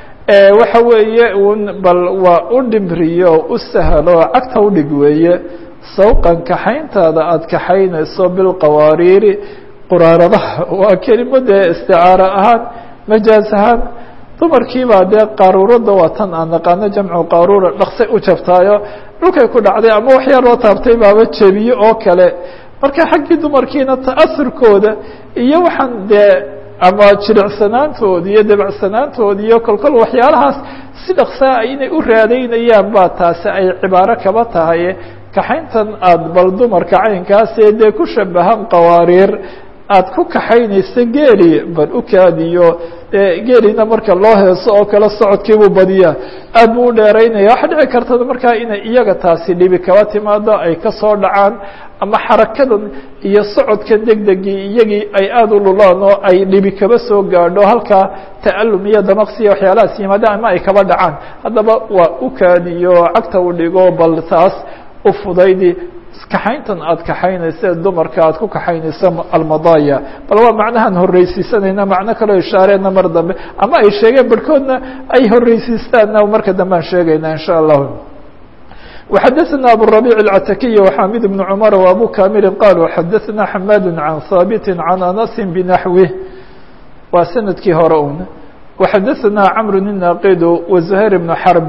A: waxa weeye un bal waa u dhimriyo u sahlo cagta udhig weeye sawqan kaxayntaada aada kaxaynayso bilqawaariiri quraaradaha waa kelimo dee isticaaro ahaan majaaz ahaan dumarkiibaa dee qaaruurada waa tan aan naqaano jamcu qaaruura dhaqsay u jabtaayo dhulkay ku dhacday ama waxyaa loo taabtay baaba jebiye oo kale marka xaggii dumarkiina ta'asurkooda iyo waxaan dee ama jilicsanaantooda iyo debacsanaantooda iyo kolkol waxyaalahaas si dhaqsaa inay u raadaynayaan baa taasi ay cibaaro kaba tahay kaxayntan aada bal dumarka caynkaasee dee ku shabahan qawaariir aada ku kaxaynaysa geeli bal u kaadiyo dee geelina marka loo heeso oo kale socodkiibuu badiyaa aad buu u dheeraynaya waxaa dhici karta markaa inay iyaga taasi dhibi kaba timaado ay kasoo dhacaan ama xarakadan iyo socodka degdegii iyagii ay aada u lulaan oo ay dhibi kaba soo gaadho halkaa ta'alum iyo damaqsiya waxyaalahaas yimaadaan ama ay kaba dhacaan haddaba waa u kaadiyo cagta u dhigo bal taas u fudaydi kaxayntan aada kaxaynaysa dumarka aada ku kaxaynaysa almadaaya bal waa macnahaan horreysiisanayna macno kaloo ishaareedna mar dambe ama ay sheegeen barhkoodna ay horreysiistaanna marka dambe aan sheegayna in sha allahu وxadثna abالربيع العتaكي وxamid بن cمر وأbو كامل qالوا xadثna حmاd عن hاaبت عن أنس بنحوه waa سندkii hore un وxadثna cمر الناqd وزهير بن حرب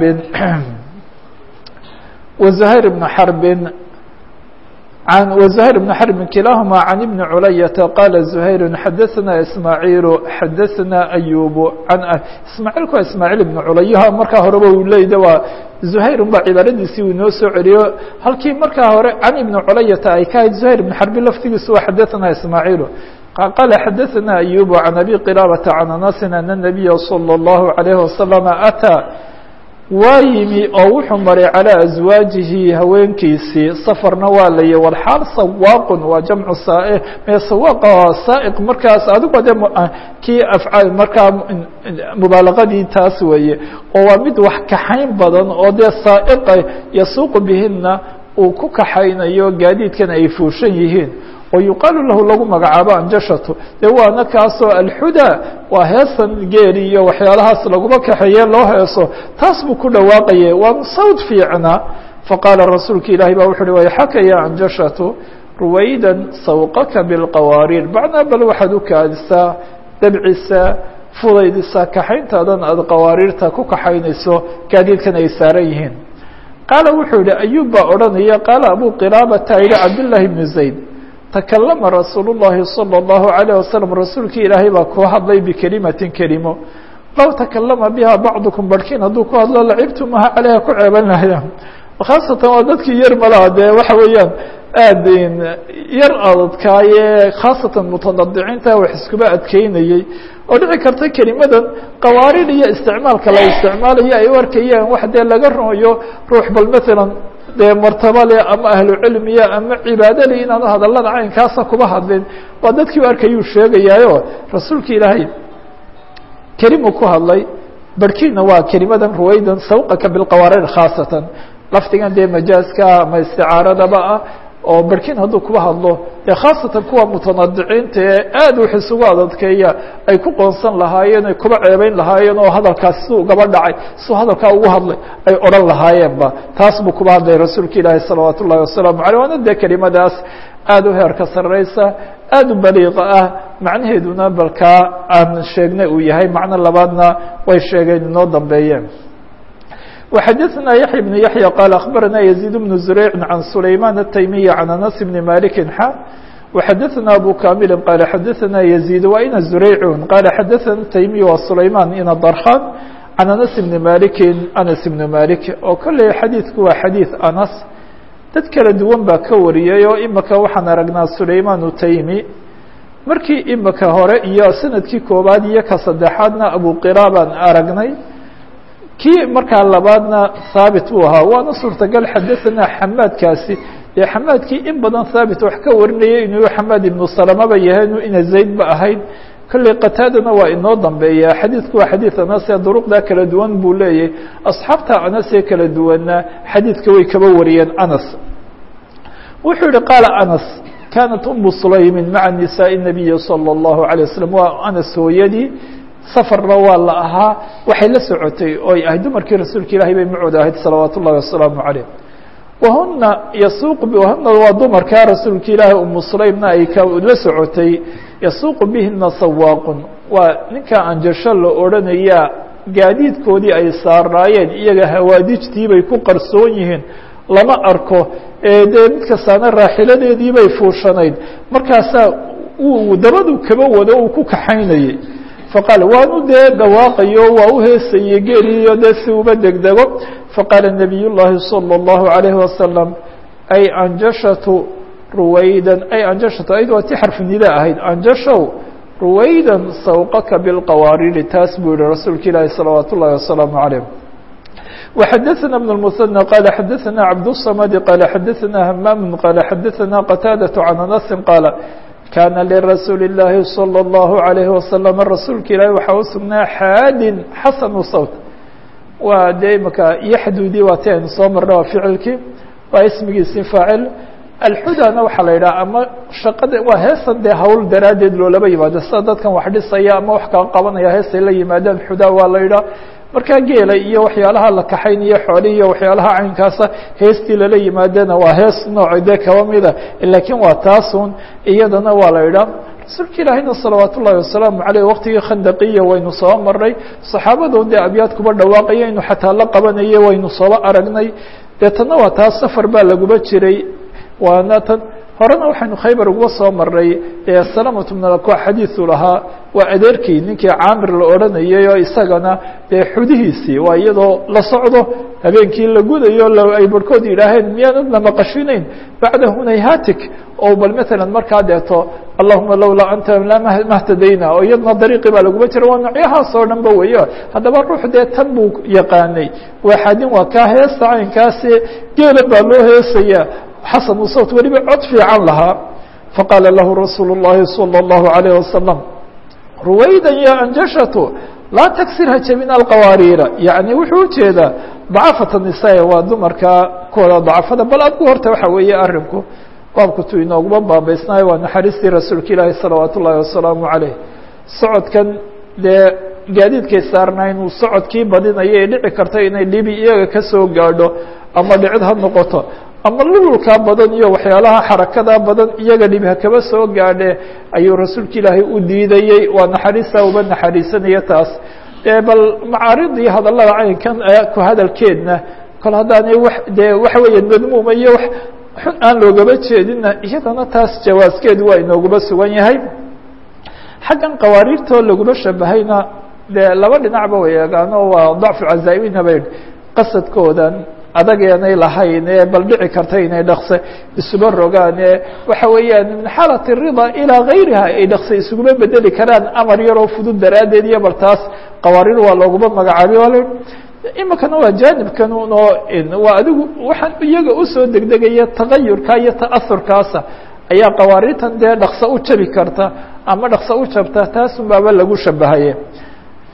A: وزهير بن حرب عن وزهير بن حرب كلاهما عن ابن علية قال زهير حدثنا إسماعيل حدثنا أيوب عن إسماعيل كو إسماعيل بن عليها markaa horeba u leeyda waa زهير ba cibaaradiisii uu inoo soo celiyo halkii markaa hore عن ابن علية ay ka ahayd زهير بن حرب laftigiisu waa حدثنا إسماعيل قال حدثنا أيوب عن أبي قلابة عن أنس أن النبي صلى الله عليه وسلم أتى waa yimi oo wuxuu maray calىa aswaajihi haweenkiisii safarna waa laya walxaal sawaaqun waa jamcu saa me sawaaqa saaiq markaas adigu de kii afcaal markaa mubaalaqadii taas weeye oo waa mid wax kaxayn badan oo dee saaiqa yasuuqu bihina uu ku kaxaynayo gaadiidkan ay fuushan yihiin oo yuqaalu lahu lagu magacaabo anjashatu dee waana kaasoo alxuda waa heesan geeli iyo waxyaalahaas laguma kaxeeye loo heeso taas buu ku dhawaaqaye waa sawd fiicna faqaala rasuulka ilaahi ba wuxu uhi wayxaka ya anjashatu ruwaydan sawqaka bilqawaariir macnaa bal waxaad u kaadisaa dabcisaa fudaydisaa kaxayntaadan aada qawaariirta ku kaxaynayso gaadiidkan ay saaran yihiin qaala wuxuu yihi ayuub baa odhanaya qaala abu qilaabata yihi cabdالlahi bnu zayd تakalama rasuul الlahi salى الlahu عalيه wasalam rasuulkii ilaahay baa ku hadlay bikelimatin kelimo low takalama biha bacdukum barhkiin hadduu ku hadlo lacibtumaha caleyha ku ceeban lahayaan khaasatan waa dadkii yar malaha dee waxa weeyaan aad yar adadkaaye khaasatan mutanadiciinta wax iskuba adkeynayey oo dhici karta kelimadan qawaarid iyo isticmaalka la isticmaalayo ay u arkayeen wax dee laga rumayo ruux bal maalan dee martaba le ama ahlu cilmiya ama cibaado le inaanu hadalada caynkaasa kuba hadlin waa dadkii u arkayuu sheegayaayo rasuulka ilaahay kelimu ku hadlay barhkiina waa kelimadan ruwaydan sawqaka bilqawaarir khaasatan lafdigan dee majaaska ama isticaaradaba ah oo barhkiin hadduu kuba hadlo dee khaasatan kuwa mutanadiciinta ee aad wax isugu adadkeeya ay ku qoonsan lahaayeen ay kuba ceebeyn lahaayeen oo hadalkaas suu gaba dhacay suu hadalkaa ugu hadlay ay odhan lahaayeenba taas buu kuba hadlay rasuulka ilaahi salawaat ullahi wasalaamu caleyh waana dee kelimadaas aad u heerka sarreysa aad u baliiqa ah macnaheeduna balkaa aan sheegnay uu yahay macno labaadna way sheegeen inoo dambeeyeen وxadثna يحيى بن يحيى qال أخبرنا يزيد بن زريع عن سليمان التيمي عن أنس بن مالك xا وxadثna أبو كامل qال xadثna يزيد وإن زريع qال xadثna التيمي وسليمان iن ضرخان عن أنس بن مالك أنس بن مالك oo kolley xadيiثku waa xadيiث أنس dad kala duwan baa ka wariyay oo imika waxaan aragnaa سليمان التيمي markii imika hore iyo sanadkii koobaad iyo ka saddexaadna أبو qرا baan aragnay kii markaa labaadna haabit buu ahaa waana suurtagal xadaثana xamaadkaasi dee xamaadkii in badan haabit wax ka warinayay inuu xamaad ibnu salamaba yahay inu ina zayd ba ahayd kolley qataadana waa inoo dambeeya xadiidku waa xadiid anas ee duruqda kala duwan buu leeyahay asxaabta anas ee kala duwanna xadiidka way kaba wariyeen anas wuxuu yihi qaala anas kaanat umu sulaymin maca nisaaءi الnabiyi salى الlahu عalيه waslm waa anas hooyadii safarna waa la ahaa waxay la socotay oo ay ahayd dumarkii rasuulka ilaahay bay macooda ahayd salawaat ullahi wasalaamu calayh wahuna yasuuqu wahuna waa dumarkaa rasuulka ilaahay umu sulaymna ay ka la socotay yasuuqu bihina sawaaqun waa ninka anjasho la odhanayaa gaadiidkoodii ay saaraayeen iyaga hawaadijtii bay ku qarsoon yihiin lama arko dee mid kastaana raaxiladeedii bay fuushanayd markaasaa uu dabadu kaba wado uu ku kaxaynayay faqaal waanu dee dhawaaqayo waa u heesayey geeliyo dee si uba degdego faqaala nabiy llaahi salى اllahu عalayhi wasalam ay anjashatu ruwaydan ay anjashatu ayd waa ti xarfu nida ahayd anjashow ruwaydan sawqaka bilqawaariri taas buu yihi rasuulka ilaahi salawaat ullahi wasalaamu calayh وxadثna بن المثنى qال xadثna cabdالصمد qال xadثna hmam qال xadثna qتاadة عن أنس qاaل كاna لرasuuل اللahi صلى الله عليه وسلم rasuulka ilahi waxaa usugnaa xaadin xasن صوت waa dee imaka yaxdudi waa ti aynu soo marna waa ficilkii waa ismigiisi faacil alxudana waxaa la yidhaha ama shaqada waa heesan dee hawl daraaddeed loolaba yimaado sida dadkan wax dhisaya ama wax kaa qabanaya heesay la yimaadaan xudaa waa la yidhaha markaa geela iyo waxyaalaha la kaxaynayo xoolihi iyo waxyaalaha caynkaasa heestii lala yimaadana waa hees nooco dee kaba mida laakiin waa taasun iyadana waa la yidhaha rasuulka ilaahayna salawaat ullahi wasalaamu caleyh waqtigii khandaqiya waynu soo maray saxaabadoon dee abyaad kuba dhawaaqaya inu xataa la qabanaye waynu sooba aragnay deetana waa taas safar baa laguba jiray waana tan horena waxaynu khaybar uga soo maray ee salamatu bn alakwa xadiisu lahaa waa adeerkii ninkii caamir la odhanayay oo isagana dee xudihiisii waa iyadoo la socdo habeenkii la gudayo ay barhkood yidhaaheen miyaanadna maqashinayn bacda hunayhatik oo bal matalan markaa deeto allahuma lowlaa anta mahtadayna oo iyadna dariiqii baa laguma jira waa noocyahaas oo dhan ba weyo haddaba ruux dee tan buu yaqaanay waa xadin waa kaa heesta caynkaasi geela baa loo heesaya xasan sawt weliba cod fiican lahaa faqaala lahu rasuul الlahi salى الlahu عalيه wasalam ruwaydan ya anjashatu laa tagsir ha jabin alqawaariira yani wuxuu ujeedaa dacafata nisaa waa dumarka kuwada dacafada bal adku horta waxa weeye arinku baabkutu inooguma baabaysnaayo waa naxariistii rasuulka ilaahi salawaat ullahi wasalaamu calayh socodkan dee gaadiidkay saarnaa inuu socodkii badinayo ee dhici karta inay dhibi iyaga kasoo gaadho ama dhicid ha noqoto ama lululkaa badan iyo waxyaalaha xarakada badan iyaga dhib hakaba soo gaadhe ayuu rasuulka ilaahay u diidayey waa naxariista uba naxariisanaya taas bal macaaridii hadallada caynkan ku hadalkeedna kol haddaanay wa dee waxa weeye madmuuma iyo wax xun aan loogaba jeedina iyadana taas jawaaskeedu waa inoogaba sugan yahay xaggan qawaariirtoo laguma shabahayna dee laba dhinacba way eegaano waa dacfu cazaa'imina bay qasadkoodan adageenay lahayn ee bal dhici karta inay dhakse isuba rogaan ee waxa weeyaan min xaalati الrida ilaa gayriha ay dhakse isuguma bedeli karaan amar yaroo fudud daraaddeed iyo bal taas qawaariir waa looguma magacaabay imikana waa jaanibkan unoo waa adigu waxaan iyaga usoo degdegaya tagayurka iyo ta'asurkaasa ayaa qawaariirtan dee dhakse u jabi karta ama dhakse u jabta taasun baaba lagu shabahaye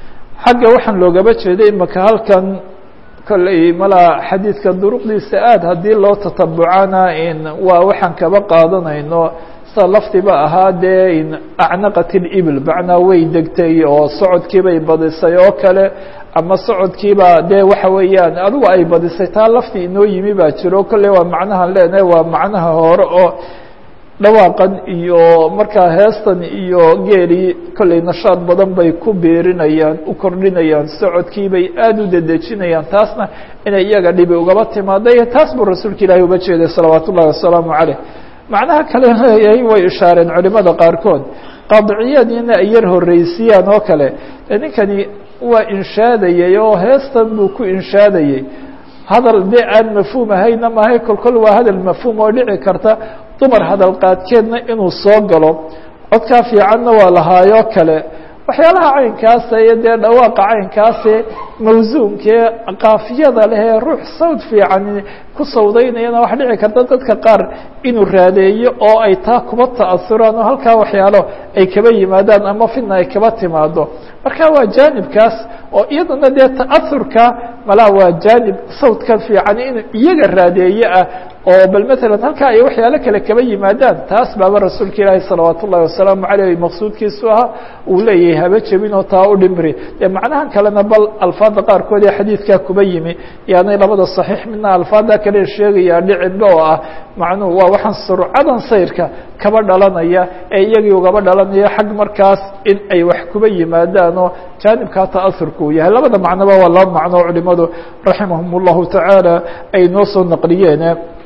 A: xagga waxaan loogaba jeeday imaka halkan kolley malaa xadiidka duruqdiisa aad haddii loo tatabucana in waa waxaan kaba qaadanayno sa laftiba ahaa dee in acnaqat اlibil macnaa way degtay oo socodkiibay badisay oo kale ama socodkiiba dee waxa weeyaan adigu ay badisay taa laftii inoo yimi baa jiro kolley waa macnahan leenahay waa macnaha hore oo dhawaaqan iyo markaa heestan iyo geelii kolley nashaad badan bay ku beerinayaan u kordhinayaan socodkiibay aada u dedejinayaan taasna inay iyaga dhibi ugaba timaada iyo taas buu rasuulka ilaahi uba jeeday salawaat ullahi wasalaamu caleyh macnaha kale leeyahay way ishaareen culimada qaarkood qaadiciyadiina ay yar horreysiyaan oo kale ninkani waa inshaadayey oo heestan buu ku inshaadayey hadal dee aan mafhuum ahayna mahay kolkol waa hadal mafhuum oo dhici karta dumar hadal qaadkeedna inuu soo galo codkaa fiicanna waa lahaayoo kale waxyaalaha caynkaasa iyo dee dhawaaqa caynkaase mawsuumkee qaafiyada lehee ruux sawd fiican ku sawdaynayana wax dhici karta dadka qaar inuu raadeeyo oo ay taa kuba ta'asuraan oo halkaa waxyaalo ay kaba yimaadaan ama fidna ay kaba timaado marka waa jaanibkaas oo iyadana dee ta'asurka malaa waa jaanib sawdka fiican inuu iyaga raadeeye ah oo bal matalan halkaa ay waxyaalo kale kaba yimaadaan taas baaba rasuulka ilaahi salawaat ullahi wasalaamu caleyh maqsuudkiisu ahaa uu leeyahay haba jebin oo taa u dhimri dee macnahan kalena bal alfaada qaarkood ee xadiidkaa kuba yimi yaanay labada saxiix midna alfaada kale sheegayaa dhicinba oo ah macnuhu waa waxaan surcadan sayrka kaba dhalanaya ee iyagii ugaba dhalanaya xag markaas in ay wax kuba yimaadaan oo jaanibkaa ta'asurka uu yahay labada macnoba waa laba macno culimadu raximahum ullahu tacaala ay noo soo naqliyeen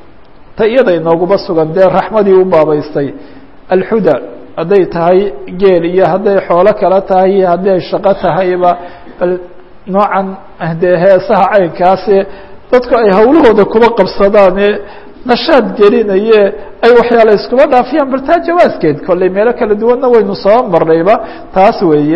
A: ta iyada inooguba sugan dee raxmadii u baabaystay alxuda hadday tahay geel iyo hadday xoolo kala tahay iyo hadday shaqo tahayba bal noocan dee heesaha caynkaase dadku ay hawlahooda kuba qabsadaane nashaad gelinaye ay waxyaala iskuba dhaafiyaan bal taa jawaaskeed kolley meelo kala duwanna waynu soo marnayba taas weeye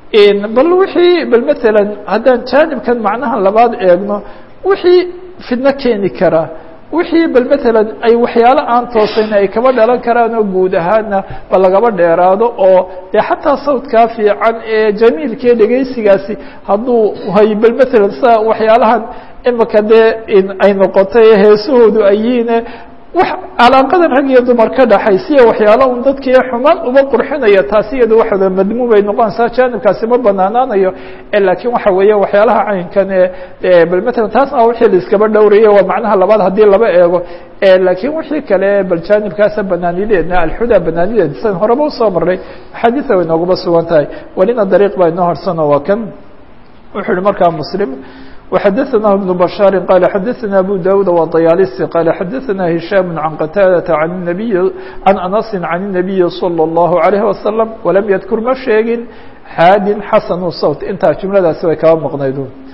A: bal wixii bal matalan haddaan jaanibkan macnaha labaad eegno wixii fidno keeni kara wixii bal matalan ay waxyaalo aan toosayn ay kaba dhalan karaan oo guud ahaana ba lagaba dheeraado oo dee xataa sawdkaa fiican ee jamiilkee dhegaysigaasi hadduu hay bal matalan sa waxyaalahan imika dee ay noqotay heesahoodu ayiine wax calaaqadan rag iyo dumar ka dhaxaysiya waxyaalo un dadkii xumaan uba qurxinaya taasi iyada waxooda madmuum ay noqonaysaa jaanibkaasi ma banaanaanayo laakiin waxa weeye waxyaalaha caynkan ee bal matalan taasna wixii la iskaba dhowrayo waa macnaha labaad haddii laba eego laakiin wixii kale bal jaanibkaasa banaanideedna alxuda banaanideed san horeba usoo marnay axaadiisa way noogaba sugan tahay welina dariiq baa inoo harsano waa kan wuxuu yihi markaa muslim وxdثnah بن بشhاaر qال xdثna أbو dاود وطyالسي qال xdثna هiشام عن qتاadة عن النبي عن أنس عن النبي صلى الله عليه وسلم وlم ydkر ma sheegin xاadin xasن الصوت intaa جuمladaasi way kaba mqnayd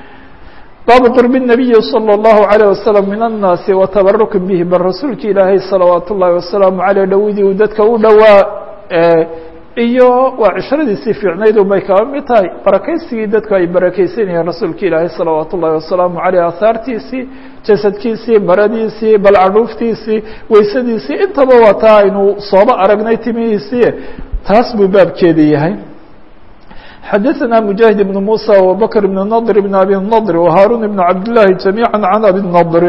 A: baabu qرب النبي صلى الله عليه وسلم من الناaس وتبرك bه bal rasuulka ilaahay صلaوaaت الlahi وaسلام عalيه dhowidii u dadka u dhowaa iyo waa cishradiisii fiicnayd un bay kaba mid tahay barakaysigii dadku ay barakaysanayeen rasuulka ilaahay salawaat ullahi wasalaamu caleyh ahaartiisii jasadkiisii maradiisii balcadhuuftiisii weysadiisii intaba waa taa aynu sooba aragnay timihiisii taas buu baabkeeda yahay xadaثna mujaahid ibn muسى وabubakr ibn nadr ibn abi nadr وhaarun ibn cabdالlahi جamيعا can abi nadr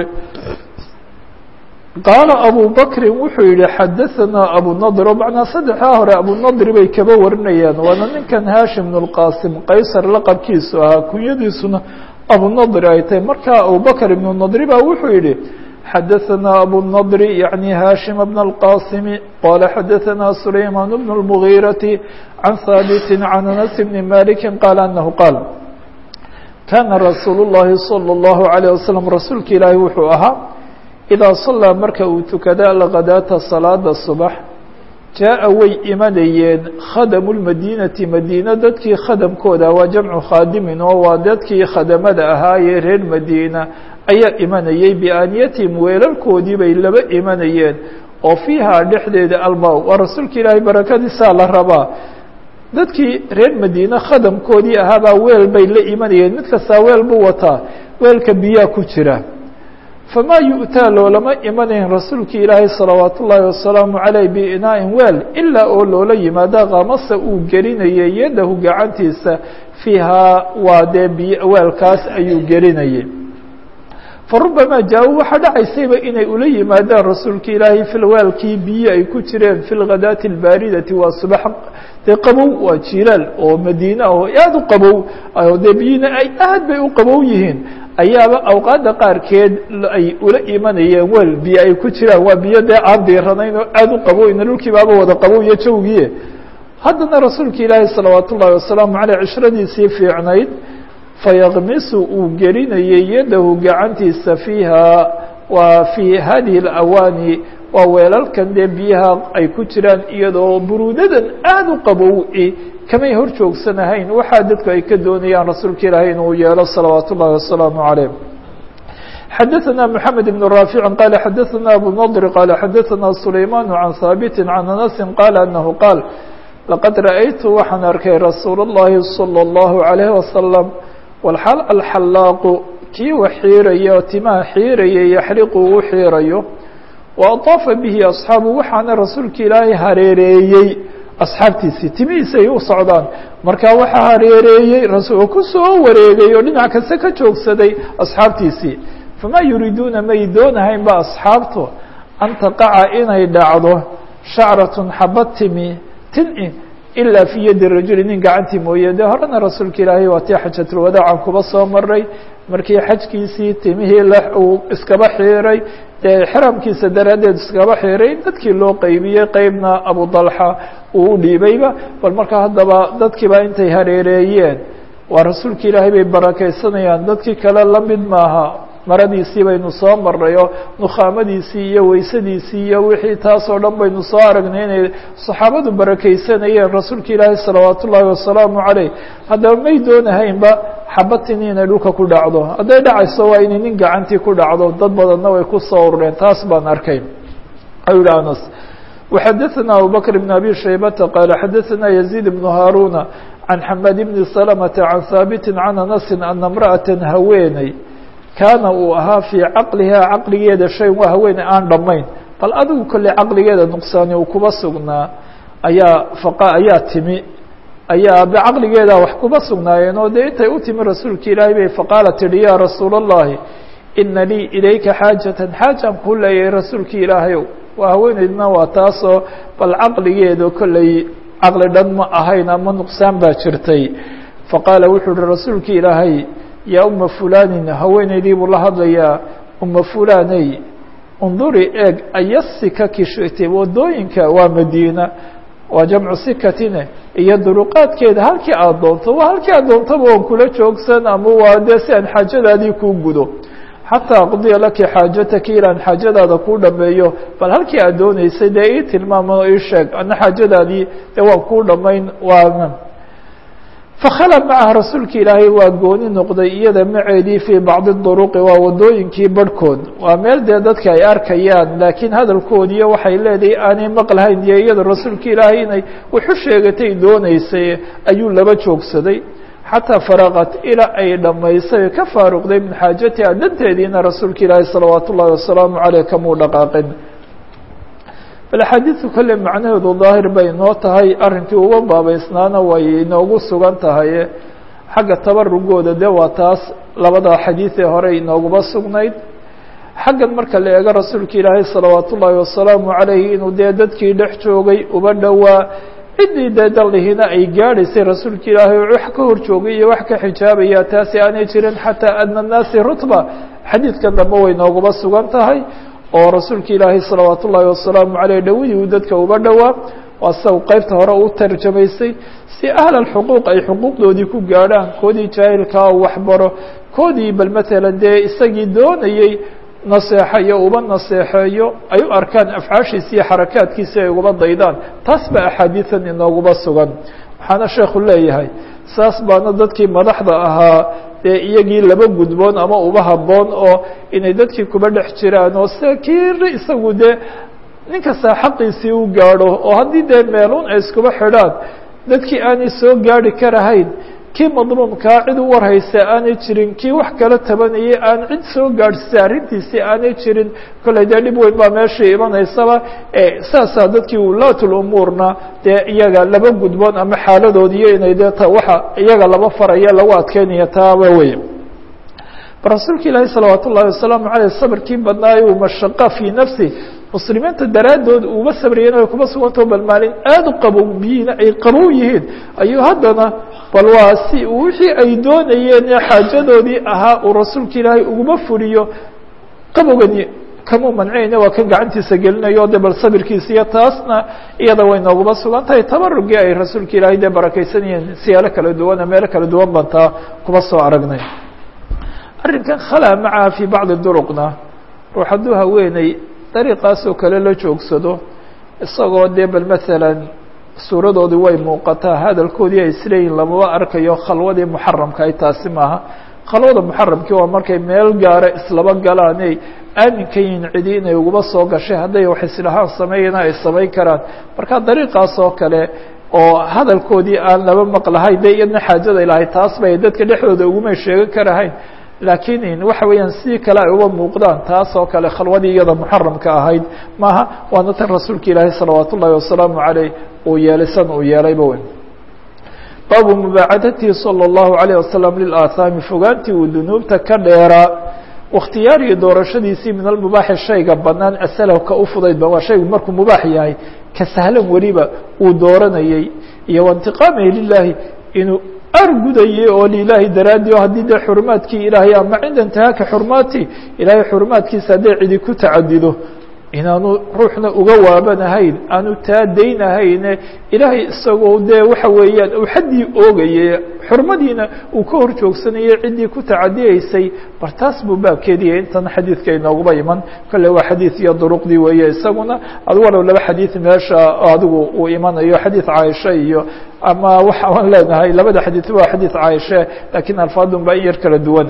A: qaala abu bakri wuxuu yihi xadaثana abu nadr oo macnaa saddexdaa hore abu nadri bay kaba warinayaan waana ninkan hashim bn اlqasim qaysar laqabkiisu ahaa kunyadiisuna abu nadri ay tahay markaa abubakr ibnu nadri ba wuxuu yihi xadaثana abu nadri yaعni hashim bn اlqasimi qala xadaثana sulayman bn اlmغirati can haabiti can anas bni maliki qaala anahu qaal kana rasuul الlahi salى الlahu عalيه wasalam rasuulka ilaahi wuxuu ahaa idaa sallaa marka uu tukada alghadaata salaada subax jaaءa way imanayeen khadamu lmadiinati madiina dadkii khadamkooda waa jamcu khaadimin oo waa dadkii khadamada ahaayee reer madiina ayaa imanayey biaaniyatihim weelalkoodii bay laba imanayeen oo fiihaa dhexdeeda almaw waa rasuulka ilaahay barakadiisaa la rabaa dadkii reer madiina khadamkoodii ahaabaa weel bay la imanayeen mid kastaa weel buu wataa weelka biyaa ku jira famaa yu'taa loolama imanayn rasuulkii ilaahay salawaat ullaahi wasalaamu caleyh biinaa-in weel ilaa oo loola yimaada kamasa uu gelinayay yadahu gacantiisa fiihaa waa dee biy weelkaas ayuu gelinayay farubama jaa-u waxaa dhacaysayba inay ula yimaadaan rasuulka ilaahay filweelkii biyo ay ku jireen fi lghadaati albaaridati waa subax dee qabow waa jilaal oo madiine ah oo aada u qabow dee biyina ay aad bay u qabow yihiin ayaaba awqaadda qaarkeed ay ula imanayeen weel biyo ay ku jiraan waa biyo dee aan diiranayn oo aada u qabowna dhulkii baaba wada qabow iyo jawgiye haddana rasuulka ilaahay salawaat ullahi wasalaamu caleyh cishradiisii fiicnayd fayakmisu uu gelinayay yadahu gacantiisa fiiha waa fii hadihi alawaani waa weelalkan dee biyaha ay ku jiraan iyadoo buruudadan aada u qabow kamay hor joogsanahayn waxaa dadku ay ka doonayaan rasuulka ilaahay inuu yeelo salawaat ullahi wasalaamu caleyh xadaثna mحamed بن raafic qala xadaثna abu nadr qala xadaثna sulayman can haabiti can anasi qala anahu qaal laqad ra'aytu waxaan arkay rasuul الlahi salى الlahu عalayه wasalam walxal alxalaaqu kii wax xiiraya oo timaha xiiraya yaxriqu uu xiirayo wa ataafa bihi asxaabu waxaana rasuulka ilaahay hareereeyey asxaabtiisii timihiisa ay u socdaan markaa waxaa hareereeyey rasuul ku soo wareegay oo dhinac kasta ka joogsaday asxaabtiisii famaa yuriiduuna may doonahaynba asxaabtu an taqaca inay dhacdo shacratun xabad timi tin-i ilaa fii yadi rajuli nin gacantii mooye dee horena rasuulka ilaahay waa tii xajatulwadaacan kuba soo maray markii xajkiisii timihii la uu iskaba xiiray dee xramkiisa daraaddeed iskaba xiiray dadkii loo qeybiyey qeybna abu dalxa uu u dhiibayba bal markaa haddaba dadkiiba intay hareereeyeen waa rasuulka ilaahay bay barakaysanayaan dadkii kale la mid maaha maradiisii baynu soo marray oo nukhaamadiisii iyo weysadiisii iyo wixii taas oo dhan baynu soo aragnay inay saxaabadu barakaysanayeen rasuulka ilaahay salawaat ullaahi wasalaamu caleyh haddaba may doonahaynba xabatin inay dhulka ku dhacdo hadday dhacayso waa inay nin gacantii ku dhacdo dad badanna way ku soo urureen taas baan arkay ayuu yihi anas وxadaثna abubakr بn abi shaybata qaala xadaثna yaزيid بn haaruna can xamad bni salamata can haabiti can anasi ana imra'ata haweeney kaana uu ahaa fii caqlihaa caqligeeda shay waa haweeney aan dhammayn bal adigu kolley caqligeeda nuqsaani uu kuba sugnaa ayaa faqa ayaa timi ayaa bicaqligeeda wax kuba sugnaayeen oo dee intay u timi rasuulka ilaahay bay faqaala tihi yaa rasuula الlahi ina lii ilayka xaajatan xaajaan kuu leeyahay rasuulka ilaahayow waa haweeneydna waa taasoo bal caqligeeda kolley caqli dhan ma ahayn ama nuqsaan baa jirtay faqaala wuxuu uhi rasuulka ilaahay yaa uma fulanin haweeneydii buu la hadlayaa uma fulaney unduri eeg ayasika kishite wadooyinka waa madiina waa jamcu sikatine iyo duruqaadkeeda halkii aada doonto waa halkii aad doontaba oon kula joogsan ama waa dee si aan xaajadaadii kuu gudo xataa aqdiya laki xaajataki ilaan xaajadaada kuu dhameeyo bal halkii aad dooneysay dee ii tilmaamo o ii sheeg ana xaajadaadii dee waan kuu dhamayn waa fakhala macaha rasuulka ilaahay waa gooni noqday iyada maceedii fii bacdi duruqi waa wadooyinkii barhkood waa meel dee dadka ay arkayaan laakiin hadalkoodiiyo waxay leedahay aanay maqlahayn iyo iyada rasuulka ilaahay inay wuxu sheegatay dooneysay ayuu laba joogsaday xataa faraqat ilaa ay dhammaysay ka faaruqday min xaajatiha danteediina rasuulka ilaahay salawaat ullahi wasalaamu caleyh kamuu dhaqaaqin bal axaadiidu kolle macnaheedu daahir bay inoo tahay arrinkii uga baabaysnaana way inoogu sugan tahay xagga tabarugooda dee waa taas labada xadiid ee hore inooguba sugnayd xaggan marka la eego rasuulka ilaahay salawaat ullaahi wasalaamu caleyh inuu dee dadkii dhex joogay uba dhowaa ciddii dee dallihiina ay gaadhaysay rasuulka ilaahay wax ka hor joogay iyo wax ka xijaabaya taasi aanay jirin xataa adna naasi rutba xadiidkan dambe way nooguba sugan tahay oo rasuulka ilaahay salawaat ullaahi wasalaamu caleyh dhowidii uu dadka uba dhowaa waa sida qeybta hore u tarjamaysay si ahl alxuquuq ay xuquuqdoodii ku gaadhaan koodii jaahilkaa u waxbaro koodii bal matalan dee isagii doonayey naseexo iyo uba naseexeeyo ay u arkaan afcaashiisi iyo xarakaadkiisi ay uguba daydaan taas baa axaadiidan inooguba sugan waxaana sheekhu leeyahay saas baana dadkii madaxda ahaa dee iyagii laba gudboon ama uba habboon oo inay dadkii kuba dhex jiraan oo sida kii isagu dee nin kastaa xaqiisii u gaadho oo haddii dee meelun ay iskuba xidhaan dadkii aanay soo gaadhi karahayn kii madluumkaa cid u warhaysa aanay jirin kii wax kala tabanayay aan cid soo gaadhsisa arrintiisii aanay jirin kollay dee dhib weyn baa meeshii imanaysaba saasaa dadkii wulaatu lumuurna dee iyaga laba gudboon ama xaaladoodiiyo inay dee ta waxa iyaga laba faraya lagu adkeynaya taaba wey rasuulka ilaahi salawaat ullahi wasalaamu caleyh sabrkii badnaayo uu mashaqa fii nafsi muslimiinta daraaddood uuma sabriyeen ay kuma sugantao bal maalin aada u qabow biyiina ay qabow yihiin ayuu haddana bal waa si wixii ay doonayeen ee xaajadoodii ahaa uu rasuulka ilaahay uguma fuliyo qabowgani kamuu manceyne waa kan gacantiisa gelinayo de bal sabirkiisa iyo taasna iyada way nooguma sugan tahay tabarugii ay rasuulka ilaahay dee barakaysan yihiin siyaalo kala duwana meelo kala duwan baan taa kuma soo aragnay arrinkan khalaa macaha fii bacdi duruqna ruux hadduu haweeney dariiqaasoo kale la joogsado isagoo dee bal maalan suuradoodii way muuqataa hadalkoodii ay isleeyihin lamaba arkayo khalwadii muxaramka ay taasi maaha khalwada muxaramkii waa markay meel gaara islaba galaanay aaminka yihiin cidi inay ugaba soo gashay hadday wax islahaan sameeyana ay samayn karaan marka dariiqaas oo kale oo hadalkoodii aan laba maqlahayn de iyadna xaajada ilahay taas bay dadka dhexdooda ugumay sheegan karahayn laakiin waxa weeyaan sidii kale ay uga muuqdaan taas oo kale khalwadii iyada muxaramka ahayd maaha waana tan rasuulka ilaahay salawaat ullahi wasalaamu caleyh uu yeelay san uu yeelayba weyn baabu mubaacadatihi salى اllahu alayه wasalam lilaathaami fogaantii uu dunuubta ka dheeraa wakhtiyaariyo doorashadiisii min almubaaxi shayga banaan asalahu ka u fudaydba waa shaygu markuu mubaax yahay ka sahlan weliba uu dooranayey iyo waintiqaamihi lilahi inuu argudayey oo lilahi daraaddi o haddii dee xurumaadkii ilaahay ama cinda intihaaka xurumaati ilaahay xurumaadkiisa hadday cidi ku tacadido inaanu ruuxna uga waabanahayn aanu taa daynahayne ilaahay isagoo dee waxa weeyaan uu xaddii oogayey xurmadiina uu ka hor joogsanayay ciddii ku tacadiyeysay bar taas buu baabkeediya intan xadiidka inooguba iman kolle waa xadiid iyo duruqdii weeye isaguna ad walow laba xadiid meesha adigu uu imanayo xadiid caaisha iyo ama waxaan leenahay labada xadiid waa xadiid caaisha lakiin alfaadun baa in yar kala duwan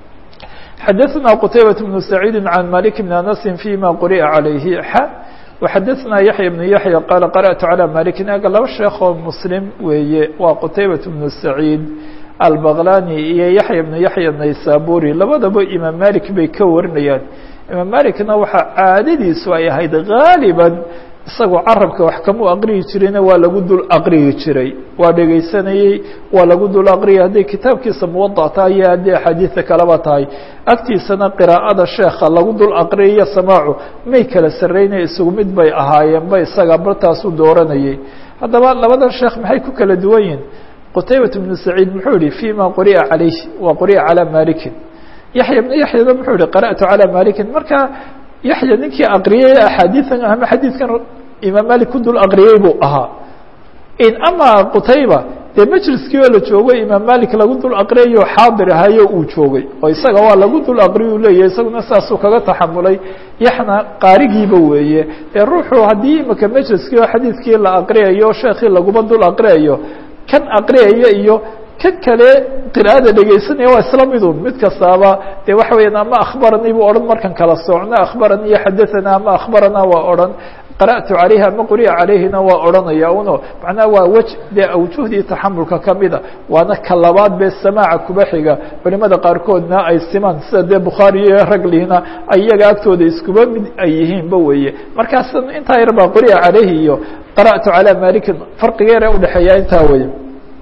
A: xadaثna qتaybaة بن سacيidi عan malik بn أنasi فيma quri'a عalayhi x وxadaثna yaحya بن yaحya qaala qarأtu عalى maliki aga laba sheekoo mslim weeye waa qتaybaة بن سacيid albaqlani iyo yaحya بن yaحya naysaburi labadaba imaam malik bay ka warinayaan imaam malikna waxaa caadadiisu ay ahayd غaaliba isagoo carabka wax kamuu aqriyi jirayna waa lagu dul aqriyi jiray waa dhegaysanayey waa lagu dul aqriyay hadday kitaabkiisa muwadac tahay iyo haddii axaadiida kaleba tahay agtiisana qiraa'ada sheekha lagu dul aqriyayo samaacu may kala sarreynaya isagu mid bay ahaayeen ba isaga bartaasuu dooranayey haddaba labadan sheekh maxay ku kala duwan yihin qutaybat bnu saciid muxuu yihi fima quri'a calayh waa quri'a calaa malikin yaxya bnu yaxyada muxuu yihi qara'tu calaa malikin marka yaxya ninkii aqriyay axaadiian ama xadiidkan imaam malik ku dul aqriyey buu ahaa in ama qutayba dee majliskii oo la joogay imaam malik lagu dul aqriyayo xaadir ahayo uu joogay oo isaga waa lagu dul aqriyu leeyahay isaguna saasuu kaga taxamulay yaxna qaarigiiba weeye ee ruuxu haddii imika majliskii oo xadiidkii la aqriyayo sheekii laguba dul aqriyayo kan aqriyaya iyo kan kale qira'ada dhegaysanaya waa isla midun mid kastaaba dee waxa weeyaan ama akhbaranii buu odhan markan kala soocna akhbaranii iyo xadathana ama akhbarana waa odhan qara'tu calayhi ama quri'a calayhina waa odhanaya uno macnaha waa wej dee awjuhdii taxamulka kamida waana ka labaad bee samaaca kuba xiga culimada qaarkoodna ay simaan sida dee bukhaari iyo raglihina ay iyaga agtooda iskuba mid ay yihiinba weeye markaas intaa yar baa quri'a calayhi iyo qara'tu calaa malikin farqigeera udhexeeya intaa weye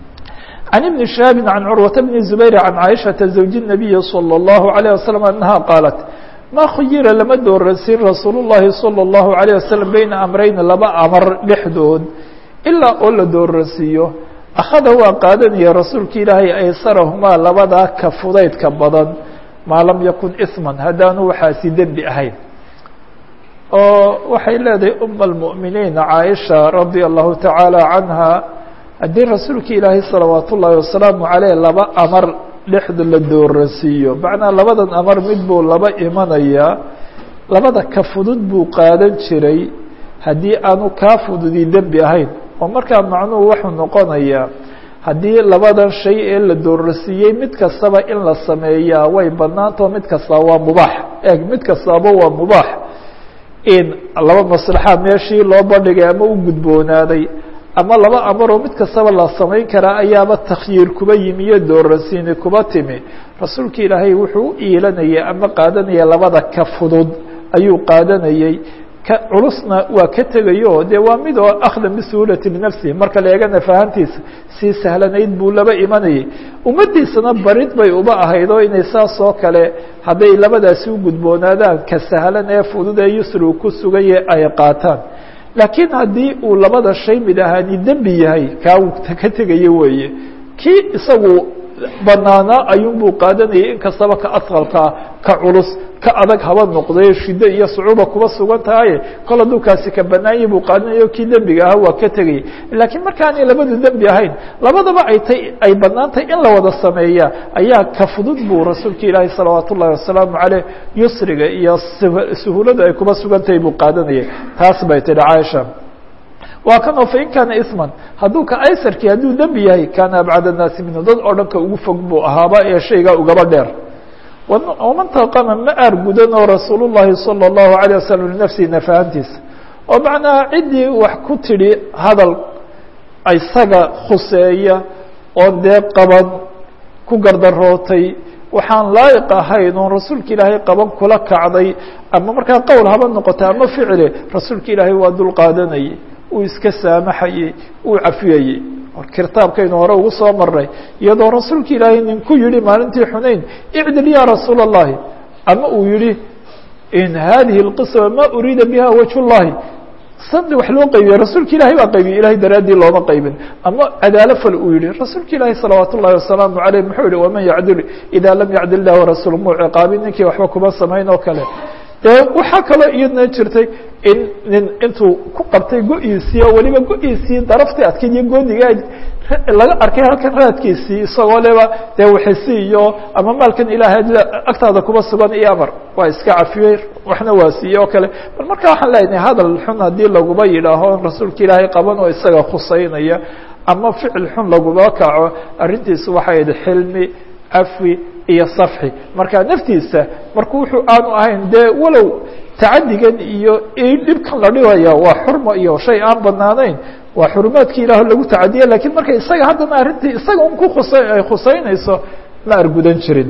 A: عن بن شهاب عن عروة بن زبير عن عائشة زوج النبي صلى الله عليه وسلم أنها قالت ما خير lama dooransin رasuuل اللhi صلى الله عليه وسلم بين أمرين laba أمر dhexdood ilaa oo la dooransiiyo أخada waa qaadanaya rasuulka ilaahay aysarahmaa labadaa ka fudaydka badan maa lam yakun إثما haddaanu waxaasi dembi ahayn oo waxay leedahay أم المؤمiنiin caaشha رaضي الله taعالى عنها haddii rasuulka ilaahay salawaat ullaahi wasalaamu caleyh laba amar dhexda la dooransiiyo macnaa labadan amar mid buu laba imanayaa labada ka fudud buu qaadan jiray haddii aanu kaa fududi dembi ahayn oo markaa macnuhu wuxuu noqonayaa haddii labadan shay ee la dooransiiyey mid kastaba in la sameeyaa way banaantao mid kastaba waa mubaax eeg mid kastaaba waa mubaax in laba maslaxa meeshii loo bandhigay ama u gudboonaaday ama laba amaroo mid kastaba la samayn karaa ayaaba takhyiir kuba yimi iyo doorasiini kuba timi rasuulka ilaahay wuxuu u iilanayay ama qaadanaya labada ka fudud ayuu qaadanayey ka culusna waa ka tegayo dee waa mid oo akhdan bisuhulati linafsihi marka la eegana fahantiisa sii sahlanayd buu laba imanayay ummaddiisana barid bay uba ahayd oo inay saas oo kale hadday labadaasi u gudboonaadaan ka sahlan ee fudud ee yusrigu ku suganye ay qaataan laakiin haddii uu labada shay mid ahaani dembi yahay kaa uu ka tegayo weeye kii isagu banaanaa ayuunbuu qaadanayay in kastaba ka asqalkaa ka culus ka adag haba noqday shiddo iyo sucuuba kuba sugan tahay kol hadduu kaasi ka banaanyay buu qaadanayo kii dembiga ahaa waa ka tegayay laakiin markaanay labadu dembi ahayn labadaba ay tay ay banaantay in la wada sameeya ayaa ka fudud buu rasuulka ilaahi salawaat ullahi wasalaamu caleyh yusriga iyo suhuulada ay kuba sugan tahay buu qaadanayay taas bay tidhi caaisha waa kan oo fain kaana isman hadduu ka aysarkii hadduu dembi yahay kaana abcad annaasi minhu dad oo dhan ka ugu fog buu ahaaba ee shaygaa ugaba dheer waman taqama ma aargudanoo rasuul llahi salى اllahu عalيه wasalam linafsihi nafahantiisa oo macnaha ciddii wax ku tidhi hadal isaga khuseeya oon dee qaban ku gardarootay waxaan laayiq ahayn oon rasuulka ilaahay qaban kula kacday ama markaa qowl haba noqota ama ficile rasuulka ilaahay waa dul qaadanayay uu iska saamaxayey uu cafiyayey kitaabkaynu hore ugu soo maray iyadoo rasuulka ilaahay nin ku yihi maalintii xunayn icdil ya rasuula الlahi ama uu yihi in hadihi اlqisma ma uriida biha wajh الlahi sandi wax loo qaybiyey rasuulka ilahay baa qaybiyey ilahay daraaddii looma qaybin ama cadaalo fal uu yihi rasuulka ilaahi salawaat ullahi wasalaamu aleyh muxuu yihi waman yacdil ida lam yacdil lah warasuul muu ciqaabin ninkii waxba kuma samayn oo kale dee waxaa kaloo iyadna jirtay in nin intuu ku qabtay go-iisii oo weliba go-iisii daraftii adkeyd iyo goodiga laga arkay halkan raadkiisii isagoo leba dee waxisi iyo ama maalkan ilaahay agtaada kuba sugan iyo amar waa iska cafiyey waxna waa siiyey oo kale bal marka waxaan leenahay hadal xun haddii laguba yidhaaho rasuulka ilaahay qaban oo isaga khuseynaya ama ficil xun laguma kaco arrintiisu waxay ahayd xilmi cafi iyo safxi marka naftiisa marku wuxuu aanu ahayn dee walow tacadigan iyo dhibkan la dhibaya waa xurmo iyo shay aan banaanayn waa xurumaadkii ilaah lagu tacadiya lakiin marka isaga haddana arrintii isaga un ku khuse ay khuseynayso ma argudan jirin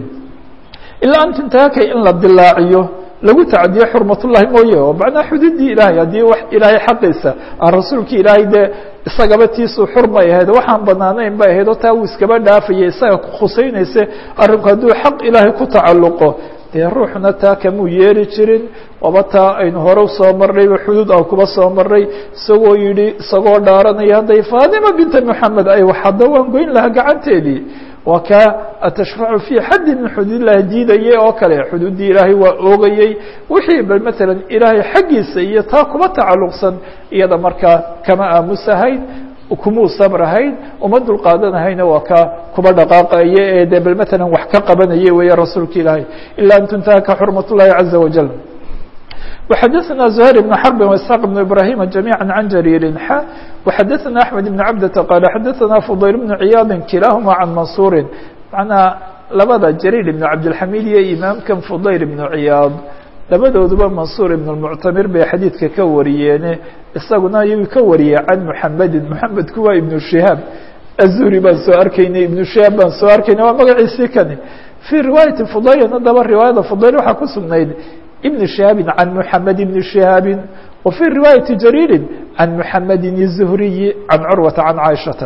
A: ilaa an tuntaakay in la dilaaciyo lagu tacadiyo xurmatullahi mooye oo macnaa xuduudii ilaahay haddii wax ilaahay xaqiisa aan rasuulkii ilaahay dee isagaba tiisuu xurmay ahayd waxaan banaanayn bay ahayd oo taa uu iskaba dhaafayay isaga khuseynayse arrinku hadduu xaq ilaahay ku tacalluqo dee ruuxna taa kamuu yeeri jirin waba taa aynu hore usoo marnayba xuduud aan kuba soo marnay isagoo yidhi isagoo dhaaranaya hadday faadima binta moxamed ay waxadda waan goyn lahaa gacanteedii waa kaa atashfacu fii xaddi min xuduud illahi diidayay oo kale xuduuddii ilaahay waa oogayey wixii bal maalan ilaahay xaggiisa iyo taa kuba tacalluqsan iyada markaa kama aamusahayn kumuu sabrahayn uma dulqaadanahayna waa kaa kuba dhaqaaqaya ee dee bal maalan wax ka qabanaya weeye rasuulka ilaahay ila an tuntahaka xurmat ullahi caza wajal وxadثna زهير بن حرب وإسحاq بن إبراهيم جميعا عن جرير ح وxadثna أحمد بن عبدة قال xadثna فضيل بن عyاaض كiلاahma عن منصور معنaa labada جرير بن عبدالحميد iyo imaamkan فضيل بن عyاaض labadooduba منصور بن المعتمر bay xadيidka ka wariyeene isaguna iyu ka wariyey عن محمد محمedku waa iبن شهاaب الزهري baan soo arkaynay iبن شهاaب baan soo arkaynay waa magaciisii kani في رiواaيaةi فضيل hadaba riواayada فضيل waxaa ku sugnayd بن شهاaب عن محمد بن شهاaب وفي رواية جرير عن محمد الزهري عن عروة عن عائشة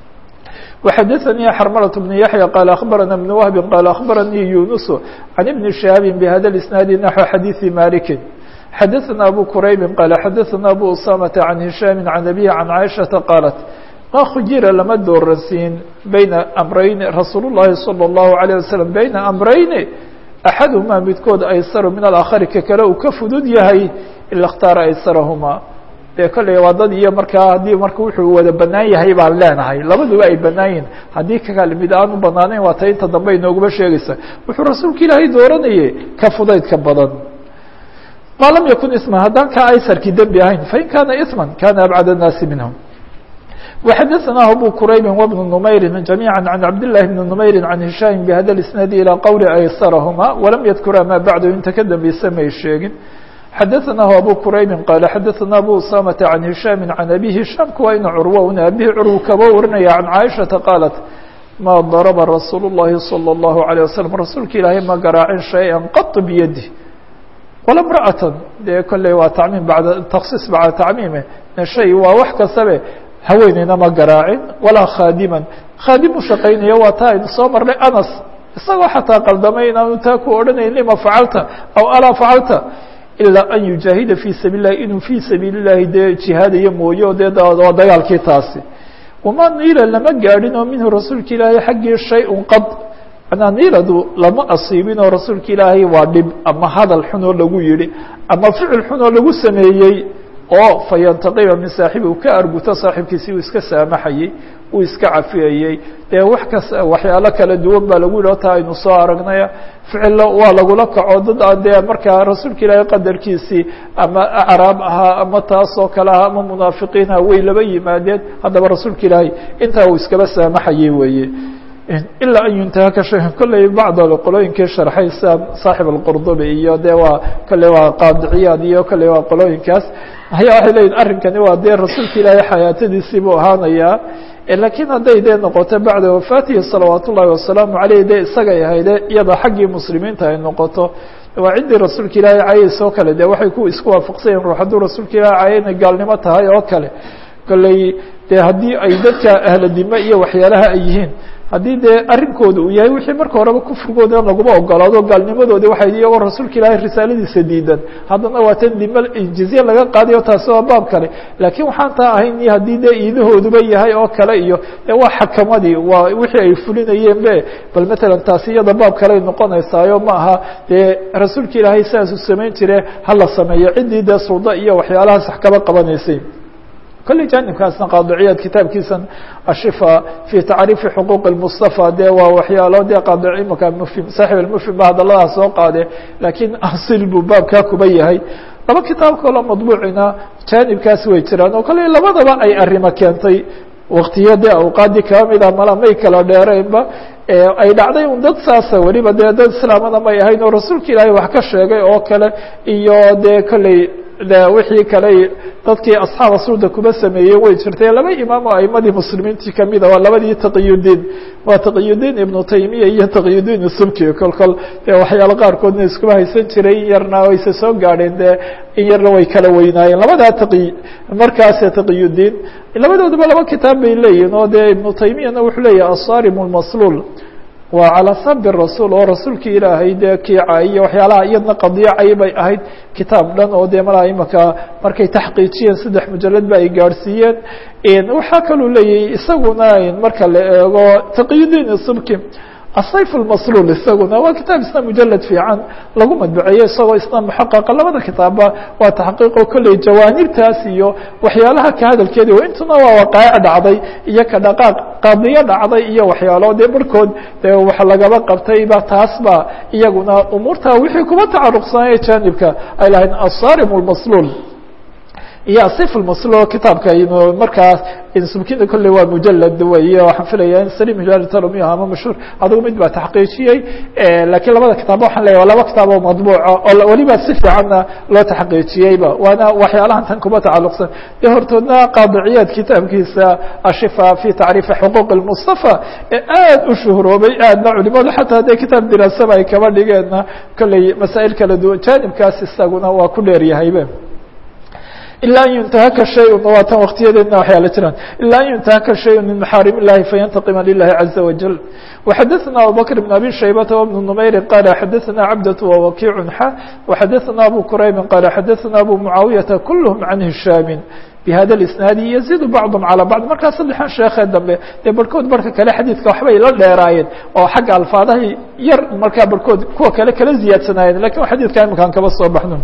A: وxadثني حرملة بن يحيى قال أخبرنا بن وهب قال أخبرني يونس عن بن شهاaب بهذا الإسناaد نحو حديث مالك xadثنا أبو كريب قال xadثنا أبو أسامة عن هشام عن أبيه عن عائشة قالت ma khujira lama dooransiin بين أمرين رsuuل اللhi صلى الله عليه وسلم بين أمرين axaduhumaa midkood aysaru min alaakhari ka kale uu ka fudud yahay ila اkhtaara aysarahumaa dee kolley waa dad iyo markaa haddii marka wuxuu wada banaan yahay baan leenahay labaduba ay banaan yihin haddii kakale mid aan u banaanayn waa ta inta dambe inooguma sheegaysa wuxuu rasuulka ilaahay dooranayay ka fudaydka badan maa lam yakun isman haddaan ka aysarkii dembi ahayn fain kaana isman kana abcad الnaasi minhum وxadثna أbو كرayb وبن نmayr جamيعا عن عبد اللh بن نmayr عن هiشام بhda الاسناaد إلى qwل aysarهma وlam ydkura ma baعd inta ka dambeysa may sheegin xadaثnahu abu quraybi qaala xadaثna abu usamata can hishaami can abi hishaamku waa ina curwa un abihi curw kaba warinaya can caaishata qaalat ma daraba rasuul الlahi salى الlahu عalيه waslm rasuulka ilaahay ma garaacin shayئa qaط biyadi wala mra'atan dee kolley waa tacmiim bada taksiis bacda tacmiime shay waa wax kastabe haweeneyna ma garaacin walaa khaadiman khaadim u shaqaynaya waa taa aynu soo marnay anas isagoo xataa qaldamay inaanu taa ku odhanayn lima facalta aw alaa facalta ilaa an yujaahida fii sabiil اlahi inuu fii sabiil اllahi dee jihaadayo mooye o dee waa dagaalkii taasi wamaa niila lama gaadhin oo minhu rasuulka ilaahay xaggii shay-un qad manaa niiladu lama asiibin oo rasuulka ilaahay waa dhib ama hadal xun oo lagu yihi ama ficil xun oo lagu sameeyey oo fayantaqiba min saaxibi uu ka arguto saaxibkiisi uu iska saamaxayey uu iska cafiyayey dee wax kas waxyaalo kala duwan baa lagu yihi o taa aynu soo aragnaya ficillo waa lagula kaco dad aan dee markaa rasuulka ilaahay qadarkiisii ama acraab ahaa ama taas oo kale ahaa ama munaafiqiinha way laba yimaadeen haddaba rasuulka ilaahay intaa uu iskaba saamaxayey weeye ilaa an yuntahaka shay kolley bacd qolooyinkii sharxay sida saaxib alqurdubi iyo dee waa kolley waa qaadiciyaad iyo kolley waa qolooyinkaas ayaa waxay leeyihin arrinkani waa dee rasuulka ilaahay xayaatadiisii buu ahaanayaa lakiin hadday dee noqoto bacda wafaatihi salawaat ullahi wasalaamu aleyh dee isagay ahayde iyada xaggii muslimiinta ay noqoto waa ciddii rasuulka ilaahay cayaysa oo kale de waxay ku isku waafaqsanyahin ruux hadduu rasuulka ilaahay caya inay gaalnimo tahay oo kale kolley dee haddii ay dadka ahla dime iyo waxyaalaha ay yihiin haddii dee arrinkooda uu yahay wixii marka horeba kufrigooda laguma ogolaado gaalnimadoodi waxay iyagoo rasuulka ilaahay risaaladiisa diidan haddana waa tan dima jizye laga qaadayo taasi waa baab kale laakiin waxaan taa ahayn iyo haddii dee iidahooduba yahay oo kale iyo dee waa xakamadii waa wixii ay fulinayeen be bal matalan taasi iyada baab kale ay noqonaysaayo ma aha dee rasuulka ilaahay sidaasuu samayn jire hala sameeyo ciddii dee sulda iyo waxyaalahaas wax kaba qabanaysay kolley jaanibkaasna qaadiciyaad kitaabkiisan ashifa fi tacriifi xuquuq اmustafa dee waa waxyaalo dee qaadic imaka mufhim saaxib almufhim ba hadaladaas soo qaade laakiin asil buu baabkaa kuba yahay laba kitaab kaloo madbuucina jaanibkaas way jiraan oo kolley labadaba ay arrimo keentay waktiyo dee awqaadii kaba mida mala may kala dheereenba ay dhacday un dad saasa weliba dee dad islaamada may ahayn oo rasuulka ilaahay wax ka sheegay oo kale iyo dee kolley de wixii kale dadkii asxaaba suuda kuba sameeyey way jirtay laba imaam oo aimadii muslimiintii kamida waa labadii taqiyudiin waa taqiyudiin ibnu taymiya iyo taqiyudiin subki kol kol dee waxyaalo qaarkoodna iskuma haysan jiray in yarna wayse soo gaadheen dee in yarna way kala weynaayeen labadaa taqi markaas taqiyudiin labadooduba laba kitaab bay leeyihin oo dee ibnu taymiyana wuxuu leeyahay asarim lmasluul waa calى sabi rasuul oo rasuulka ilaahay dee kiicay iyo waxyaalaha iyadna qadiyacay bay ahayd kitaab dhan oo dee malaa imaka markay taxqiijiyeen saddex mujalad ba ay gaadhsiiyeen waxaa kaluu leeyahay isaguna marka la eego taqiyudiin subki asayf اlmasluul isaguna waa kitaab isna mujalad fiican lagu madbuceeyo isagoo isna muxaqaqa labada kitaabba waa taxqiiqo kolley jawaanibtaas iyo waxyaalaha ka hadalkeedi intuna waa waqaa'ic dhacday iyo ka dhaqaaq qadiyo dhacday iyo waxyaalo dee markood dee wax lagaba qabtay ba taas ba iyaguna umuurta wixii kuba tacaruqsanaya jaanibka ay lahayn asarim اlmasluul iyo asayf اlmasluul kitaabka inu markaas subkina kolley waa mujalad wey waxaan filaya in salim hilaalitalomi ama mashhuur adigu mid baa taxqiijiyey lakiin labada kitaaba waxaan leeya laba kitaab oo madbuuca oo weliba si fiicanna loo taxqiijiyeyba waana waxyaalahan tan kuba tacaluqsan dee hortoodna qaadiciyaad kitaabkiisa ashifa fi tacriifi xuquuq اlmustafa ee aad u shuhroobay aadna culimadu xataa dee kitaab diraasaba ay kaba dhigeenna kolley masaa'il kala duwan jaanibkaas isaguna waa ku dheer yahaybe ilا an yuntahaka shayء waa tan waktiyadeedna waxyaala jiraan ilا an yuntahaka shayء min maxaarim الlahi fayanتaqima lilahi عaزa wajل وxadaثna abubakr بn abi shaybata وبn نmayri qala xadaثna cabdة وwakiic xa وxadaثna abu quraybi qala xadaثna abu mucaawiyaةa kulhm can hishaami bhada اisnaadi yaziid bacضhm calى bacض markaa saddexan sheekee dambe dee barhkood barka kale xadiidka waxbay la dheeraayeen oo xagga alfaadahay yar markaa barhkood kuwa kale kala ziyaadsanaayeen lakin xadiidka imakaan kaba soo baxno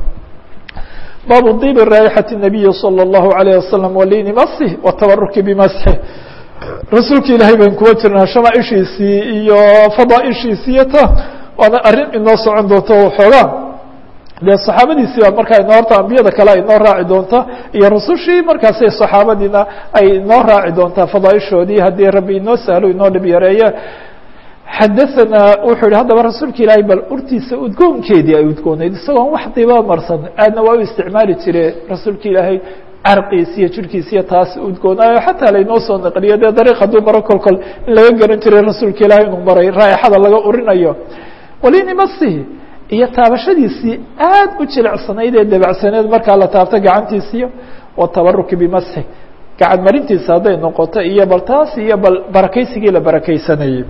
A: bab طib raaixaة النabiyi slى الlahu عalيه waslم waliini masih watabaruki bimasxi rasuulka ilaahay bayn kuwa jirnaa shamaaishiisii iyo fadaaishiisii iyo ta waana arrin inoo socon doonto xoogaa dee saxaabadiisii baa markaa inoo horta ambiyada kale inoo raaci doonta iyo rusushii markaasay saxaabadiina ay inoo raaci doontaa fadaaishoodii haddii rabbi inoo sahlo inoo dhib yareeye xadaثana wuxuu yihi haddaba rasuulka ilaahay bal urtiisa udgoonkeedii ay udgooneyd isagoon wax diba marsan aadna waa u isticmaali jire rasuulka ilaahay carqiis iyo jirhkiis iyo taas udgoonaayo xataa laynoo soo naqliyo dee dariiq hadduu maro kolkol in laga garan jiray rasuulka ilaahay inuu maray raaixada laga urinayo walinimasihi iyo taabashadiisii aad u jilicsanayd ee dabacsaneed markaa la taabto gacantiisiyo watabaruki bimasxi gacan marintiisa hadday noqoto iyo bal taas iyo bal barakaysigii la barakaysanayay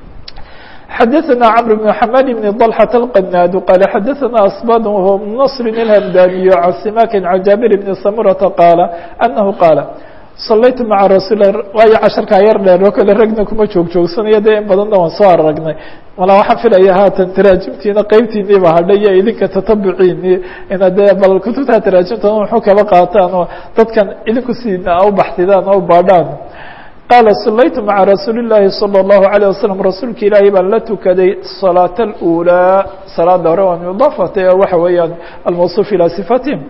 A: xadaثna cمر بن حmاd بن طلحة الqناd qال xadaثna أصباd وهو بن نصر الهمdاني عن سماk عن جابر بن سمرة qاaل أنه qاaل صalaytu mعa rasuل waayo casharkaa yar dheer oo kale ragna kuma joog joogsanayo dee in badanna waan soo aragnay mala waxaan filaya haatan taraajimtiina qeybtiinii ba hadhay iyo idinka tatabuciini ina dee bal kutubta taraajimtana wuxuu kaba qaataan oo dadkan idinku siina u baxsidaan oo baadhaan qaala salaytu maca rasuuli الlaahi salى الlahu عalيه wasalam rasuulka ilaahay baan la tukaday salaaة اlأulىa salaada hore waa mudaafata ee waxa weeyaan almawصuf ilaa sifatihim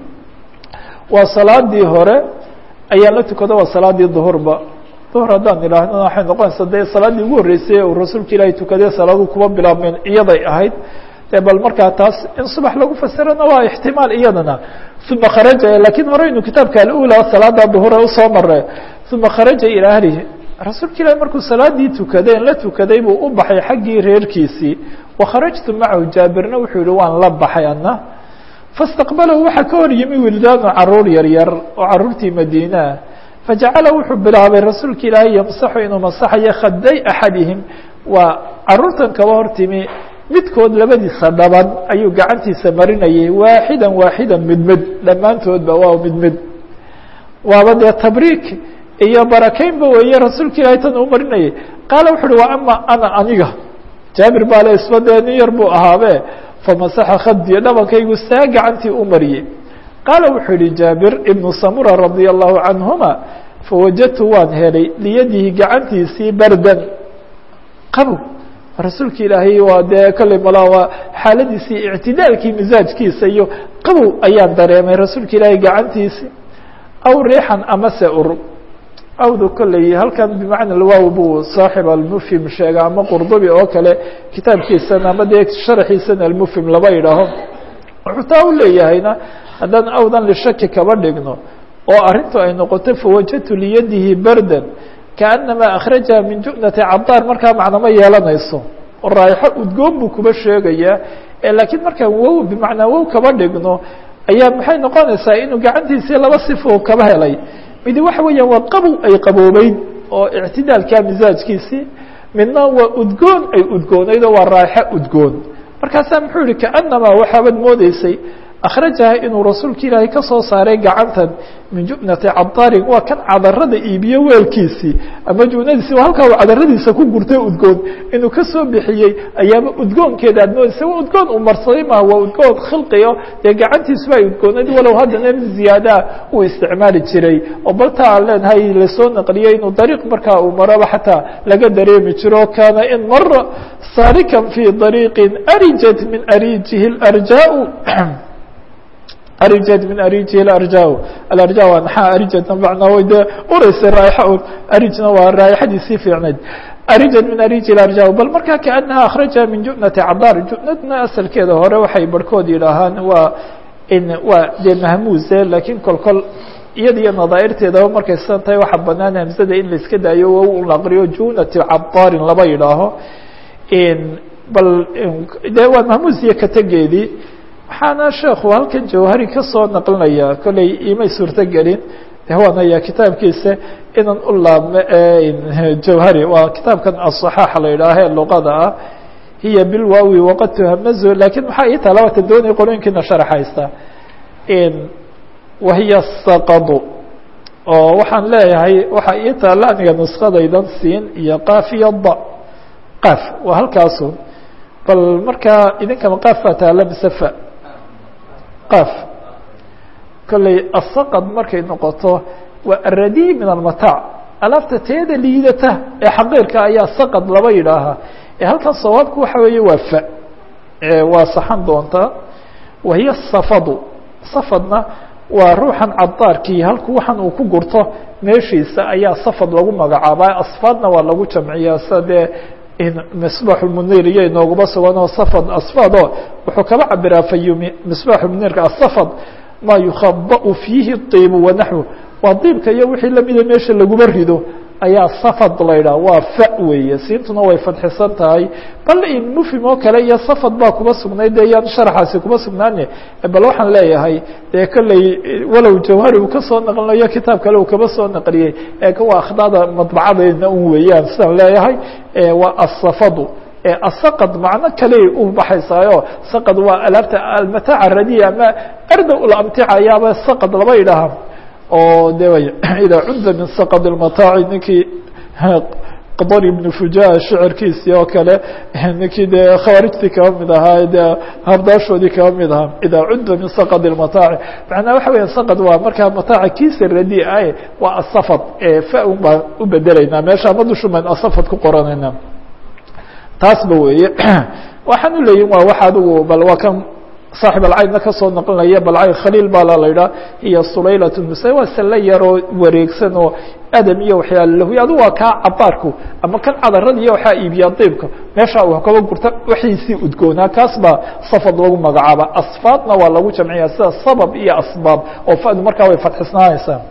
A: waa salaadii hore ayaan la tukado waa salaadii duhurba duhur haddaan idhaahnana waxay noqonaysaa dee salaaddii ugu horreysay uu rasuulka ilaahay tukadee salaadu kuba bilaabmeen iyaday ahayd dee bal markaa taas in subax lagu fasirana waa ixtimaal iyadana uma kharaja lakiin horeynu kitaabka alula salaada duhure usoo mare uma kharaja ilaa ahlihi rasuulka ilaahay markuu salaadii tukadeen la tukaday buu u baxay xaggii reerkiisii wakharajtu macahu jaabirna wuxuu yihi waan la baxay ana faاstaqbalahu waxaa ka hor yimi wildaanu caruur yaryar oo caruurtii madiinaa fajacala wuxuu bilaabay rasuulka ilaahay yamsaxu inuu masaxayo khaday axadihim waa caruurtan kaba hortimi midkood labadiisa dhaban ayuu gacantiisa marinayay waaxidan waaxidan mid mid dhammaantoodba waa mid mid waaba dee tabriik iyo barakeynba weeye rasuulka ilaahay tan uu marinayay qaala wuxu uhi wa ama ana aniga jaabir baa le isba dee nin yar buu ahaabe famasaxa khadiyo dhabankaygu saa gacantii u mariyey qaala wuxuu yihi jaabir ibnu samura radia allahu canhuma fawajadtu waan helay liyadihi gacantiisii bardan qabow rasuulka ilaahay waa dee kolley mala waa xaaladiisii ictidaalkii misaajkiisa iyo qabow ayaan dareemay rasuulka ilaahay gacantiisii aw riixan amase ur awdu kolley halkan bimacna alwaaw buu saaxib almufhim sheega ama qurdubi oo kale kitaabkiisana ama dee sharxiisana almufhim laba yidhaaho wuxuu taa u leeyahayna haddaan awdan lishaki kaba dhigno oo arrintu ay noqoto fawajadtu liyadihi bardan kaanamaa akhrajaha min ju'nati cabdaar markaa macnama yeelanayso oo raaixo udgoon buu kuba sheegayaa laakiin markaan wow bimacnaa wow kaba dhigno ayaa maxay noqonaysaa inuu gacantiisii laba sifo kaba helay midi waxa weeyaan waa qabow ay qaboobeyd oo ictidaalka misaajkiisii midna waa udgoon ay udgoonayd oo waa raaixo udgoon markaasaa muxuu yihi kaanamaa waxaabad moodeysay akhrajaha inuu rasuulka ilaahay ka soo saaray gacantan min ju'nati cabdaarin waa kan cadarada iibiyo weelkiisii ama ju'nadiisi waa halkaa uu cadaradiisa ku gurtay udgoon inuu ka soo bixiyey ayaaba udgoonkeeda aad moodeysa waa udgoon uu marsaday maha waa udgoon khilqiyo dee gacantiisuba ay udgoonayd walow haddana mid ziyaadaa uu isticmaali jiray oo balta aan leenahay lasoo naqliyey inuu dariiq markaa uu maraba xataa laga dareemi jiro kaana in mara saarikan fii dariiqin arijat min arijihi اlarjaa arijad min arijihi alarja alarja waa maxaa arijadna macnaa way dee ureysay raaixo arijna waa raaixadiisii fiicnayd arijad min arijihi alarja bal markaa kaanaha akhrajaha min ju'nati cabdaar ju'nadna asalkeeda hore waxay barhkood yidhaahaan waa in waa dee mahmuuse laakiin kol kol iyada iyo nadaairteedaba markay sidan tahay waxaa banaan hamsada in la iska daayo wow la aqriyo junati cabdaarin laba yidhaaho bal dee waa mahmuus iyo kategeedii waxaana sheekhu halkan jawhari ka soo naqlinaya kolley imay suurto gelin waanaya kitaabkiisa inan u laabme jawhari waa kitaabkan aلصaxaax la yidhaaha ee luqada ah hiya bilwaawi waqad tuhamazu lakin maxaa ii taa labatan doonay qolooyinkiina sharaxaysta wahiya saqadu oo waxaan leeyahay waxaa ii taala aniga nuskadaydan siin iyo qaaf iyo da qaaf waa halkaasu bal markaa idinkama qaaf baa taala misefa qaaf kolley asaqad markay noqoto waa aradi min almataac alaabta teeda liidata ee xaqiirka ayaa saqad laba yidhaahaa ee halkan sawaabku waxa weeye waa fa waa saxan doontaa wahiya safadu safadna waa ruuxan cadaarkii halku waxan uu ku gurto meeshiisa ayaa safad lagu magacaabaa asfaadna waa lagu jamciyaa sa dee misbaax lmunir iyo inooguma sugan oo safad asfad oo wuxuu kaba cabiraa fayumi misbaax lmunirka asafad maa yukhaba'u fiihi diibu wanaxwu waa diibka iyo wixii lamida meesha laguma rido ayaa safad la yidhaha waa fa weeye siintuna way fadxisan tahay bal in mufhim oo kale iyo safad baa kuma sugnayd dee yaan sharaxaasi kuma sugnaane bal waxaan leeyahay dee kolley walow jawhari uu kasoo naqlinayo kitaab kale uu kaba soo naqliyey ee kuwa akhdaada madbacadeedna un weeyaan sidaan leeyahay waa asafadu asaqad macno kale u baxaysaayo saqad waa alaabta almataaca radiya ama ardow lamtica ayaaba saqad laba idhaha oo de idaa cunda min saqd اmataaci ninkii qadar ibn fuja shicirkiisii oo kale ninkii dee khawaarijtii kaba mid ahaa de habdaashoodii kaba mid ahaa idaa cunda min saqd اmataaci macnaa waxa weya saqd waa markaa mataaca kiisa radi ah waa asafad fa un baan u bedelaynaa meesha ama dushu baan asafad ku qoranayna taasba weeye waxaan u leeyihin waa wax adigu bal waa kan صاaحب الcaynna kasoo naqlinaya balcayn khaliil baa la idhaa iyo sulaylaة muse waa salla yaroo wareegsan oo adam iyo waxyaala lahuy adu waa kaa cabaarku ama kan cadarada iyo waxaa iibiyaa diibka meesha wax kaba gurta waxiisii udgoonaa kaas baa safad lagu magacaaba asfaadna waa lagu jamciyaa sida sabab iyo asbaab oo fadu markaa way fadxisnaanaysaa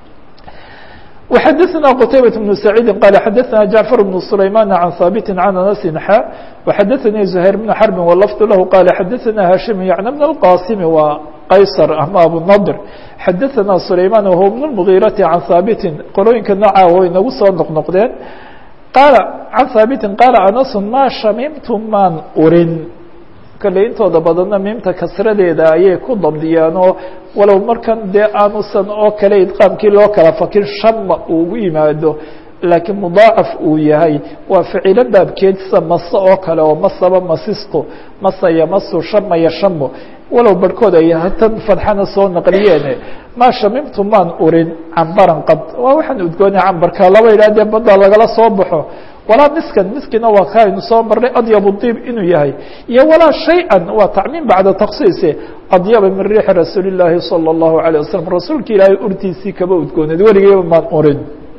A: وxdثna qتaybة بن سعيid qال xdثna جعفر بن سليمان عن ثابت عن أنس xا وxdثnي زهير بن حرب واللفظ لh qال xdثna هاشم يعن بن القاsم و qaysر ama أبونضر xdثna سليمان وهو بن المغيرة عن ثابت qolooyinka nooca way nagu soo noqnoqdeen qال عن ثابت qال أنس ma shamimtu maan urin kale intooda badanna miimta kasradeeda ayay ku dabdiyaan oo walow markan dee aanusan oo kale idqaamkii loo kala fakin shama ugu yimaado laakiin mudaacaf uu yahay waa ficilo baabkeedsa mase oo kale oo masaba masisto masaya masu shamaya shamo walow barhkood ay hatan fadxana soo naqliyeene maa shamimtu maan urin cambaran qad waa waxaan udgoonay cambarka laba idhahdee badda lagala soo baxo walaa miskan miskina waa ka aynu soo marnay adyab diib inuu yahay iyo walaa shay-an waa tacmiim bacda taksiise adyaba min riixi rasuuli llaahi salى اllahu عalيه wasalam rasuulka ilaahay urtiisii kaba udgooneed weligeyba maan urin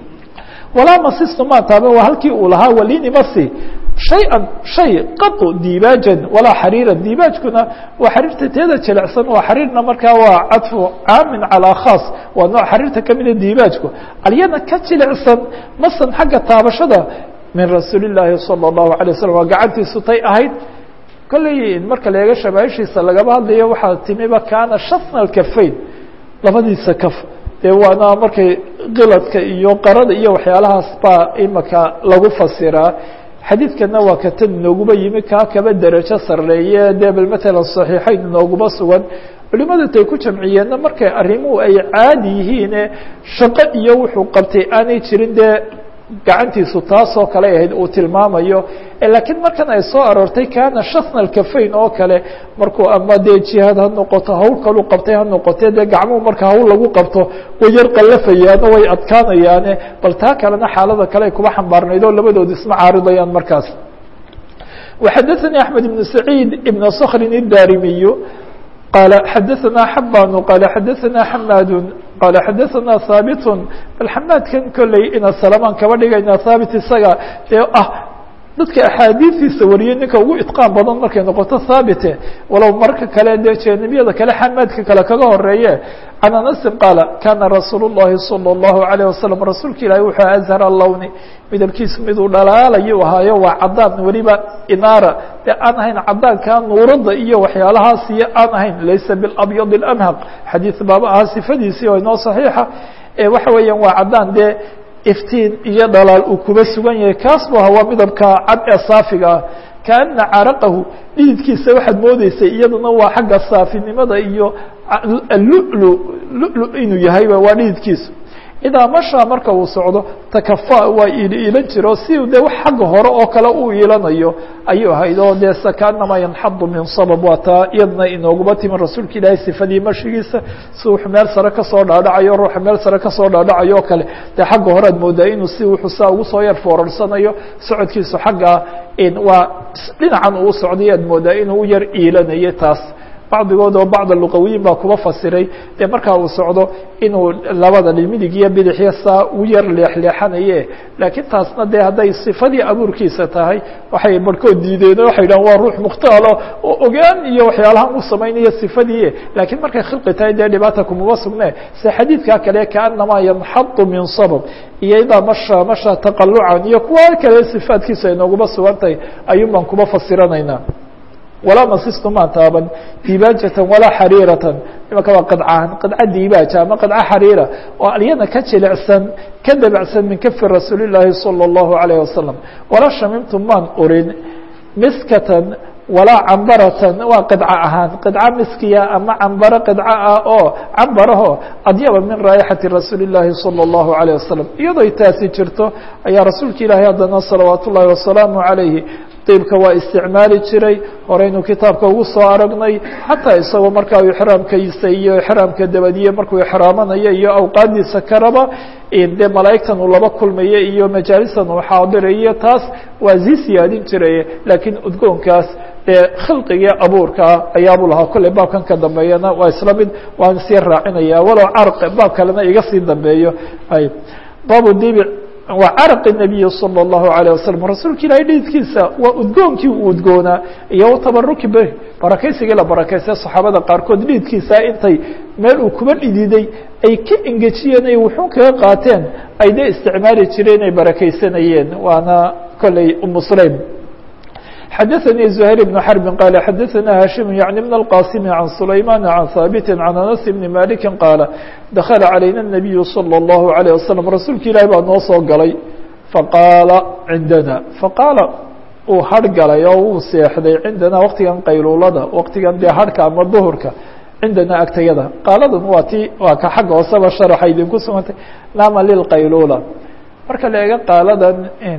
A: walaa masistu maa taabe waa halkii uu lahaa walini masi shay-an shay qatu dibaajan walaa xariiran dibaajkuna waa xariirta teeda jilecsan waa xariirna markaa waa cadfu caamin calaa khaas waa nooc xariirta kamida dibaajku alyana ka jilecsan masan xagga taabashada min rasuuli llaahi salى اllahu عalيه waslm waa gacantiisu tay ahayd kolley marka leega shamaaishiisa lagaba hadlayo waxaa timiba kaana shasna alkafayn labadiisa kaf dee waana markay kiladka iyo qarada iyo waxyaalahaas baa imaka lagu fasiraa xadiidkana waa ka tan inooguma yimi kaa kaba derajo sarreeye dee bal matalan صaxiixayn inooguma sugan culimadu tay ku jamciyeenna markay arrimuhu ay caadi yihiine shaqo iyo wuxuu qabtay aanay jirin dee gacantiisu taasoo kale ahayd uu tilmaamayo laakiin markan ay soo aroortay kaana shasna alkafayn oo kale markuu ama dee jihaad ha noqoto hawl kalu qabtay ha noqotee dee gacmuhu marka hawl lagu qabto way yar qallafayaano way adkaanayaane bal taa kalena xaalada kale ay kuba xambaarnayd oo labadooda isma caaridayaan markaas وxadثnي أحmed بن سعيid بن skrin الdarimiy qال xadثna xabاn qال xadثna xmاad qال xadثna haaبt bal xamaadkan kolley ina salamaan kaba dhigayna haabit isaga dee ah dadka axaadiistiisa wariyey ninka ugu itqaan badan markay noqoto haabite walow marka kale dee jeenibiyada kale xamaadka kale kaga horeeye can anasin qaala kana rasuul الlahi salى الlahu عalيه wasalam rasuulka ilaahi wuxuu azhara lowni midabkiisu miduu dhalaalayu ahaayo waa cadaan weliba inaara dee aan ahayn cadaanka nuurada iyo waxyaalahaas iyo aan ahayn laysa biاlabyad اlamhaq xadiid baaba ahaa sifadiisii oo inoo صaxiixa waxa weeyaan waa cadaan dee iftiin iyo dhalaal uu kuba sugan yahay kaas bu ahaa waa midabka cad ee saafiga ah kaana caraqahu dhididkiisa waxaad moodeysay iyaduna waa xagga saafinimada iyo lulu lulu inuu yahayba waa dhididkiisu idaa mashaa marka uu socdo takafa waa iilan jiro si de wax xagga hore oo kale uu iilanayo ayuu ahayd oo dee sakaanama yanxadu min sabab waa taa iyadna inooguma timin rasuulka ilaahay sifadii mashigiisa si wuxuu meel sare kasoo dhaadhacayo ruuxa meel sare kasoo dhaadhacayo o kale dee xagga hore ad moodaa inuu si wuxuu saa ugu soo yar foorarsanayo socodkiisu xagga waa dhinacan uu socday ad moodaa inuu u yar iilanayo taas bacdigood oo bacda luqawiyin baa kuba fasiray dee markaa uu socdo inuu labada midig iyo bidixyo saa u yar leexleexanaye laakiin taasna dee hadday sifadii abuurkiisa tahay waxay barhkood diideen oo waxay dhahan waa ruux mukhtaalo oo ogaan iyo waxyaalahan u samaynaya sifadii laakiin markay khilqi tahay dee dhibaata kumaba sugne se xadiidkaa kale kaanamaa yanxadu min sabab iyo idaa masha masha taqalucan iyo kuwa kale sifaadkiisa ay nooguma sugan tahay ayuun baan kuba fasiranaynaa walaa masistu maan taaban dibaajatan walaa xariiratan imaka waa qadcahan qadca dibaaja ama qadca xariira oo alyana ka jilicsan ka dabacsan min kafi rasuuli llaahi salى اllahu alayh wasalam walaa shamimtu maan urin miskatan walaa cambaratan waa qidca ahaan qidca miskiya ama cambaro qidca ah oo cambaraho adyaba min raayixati rasuuli llaahi salى اllahu alayه wasalam iyadoo taasi jirto ayaa rasuulka ilaahay haddana salawaat ullahi wasalaamu calayhi diibka waa isticmaali jiray horeynu kitaabka ugu soo aragnay xataa isagoo markaa ixraamkiisa iyo ixraamka dabadiye markuu ixraamanayo iyo awqaadiisa karaba dee malaa'igtan uu laba kulmaye iyo majaalisan uu xaadirayo taas waa sii siyaadin jiray laakiin udgoonkaas dee khilqigii abuurkaa ayaabuu lahaa kolley baabkan ka dambeeyana waa isla mid waan sii raacinaya walow carq baab kalena iga sii dambeeyo ay baabu dibi waa caraqi nabiyi salى اllahu alayه wasalam rasuulka ilaahay dhididkiisa waa udgoonkii uu udgoonaa iyo tabaruki be barakaysigii la barakaystay saxaabada qaarkood dhididkiisa intay meel uu kuba dhididay ay ka engejiyeen ay wuxuun kaga qaateen ay dee isticmaali jireen ay barakaysanayeen waana kolley umu sulaym xadaثnي زهير بن حرب qال xadaثna hاشhم يعني بن الqاsم عن سليمان عن ثابت عن أنس بن مالك qاaل دخل عalayna النبي صلى الله عليه وسلم rasuulka ilahi baa noo soo galay faqاala عindana faqاala uu har galay oo uu seexday cindana waqtigan qayluulada waqtigan dee harhka ama duhurka cindana agtayada qaaladan waa ti waa ka xagga hooseba sharaxa idinku sugantay nama lilqaylula marka la eega qaaladan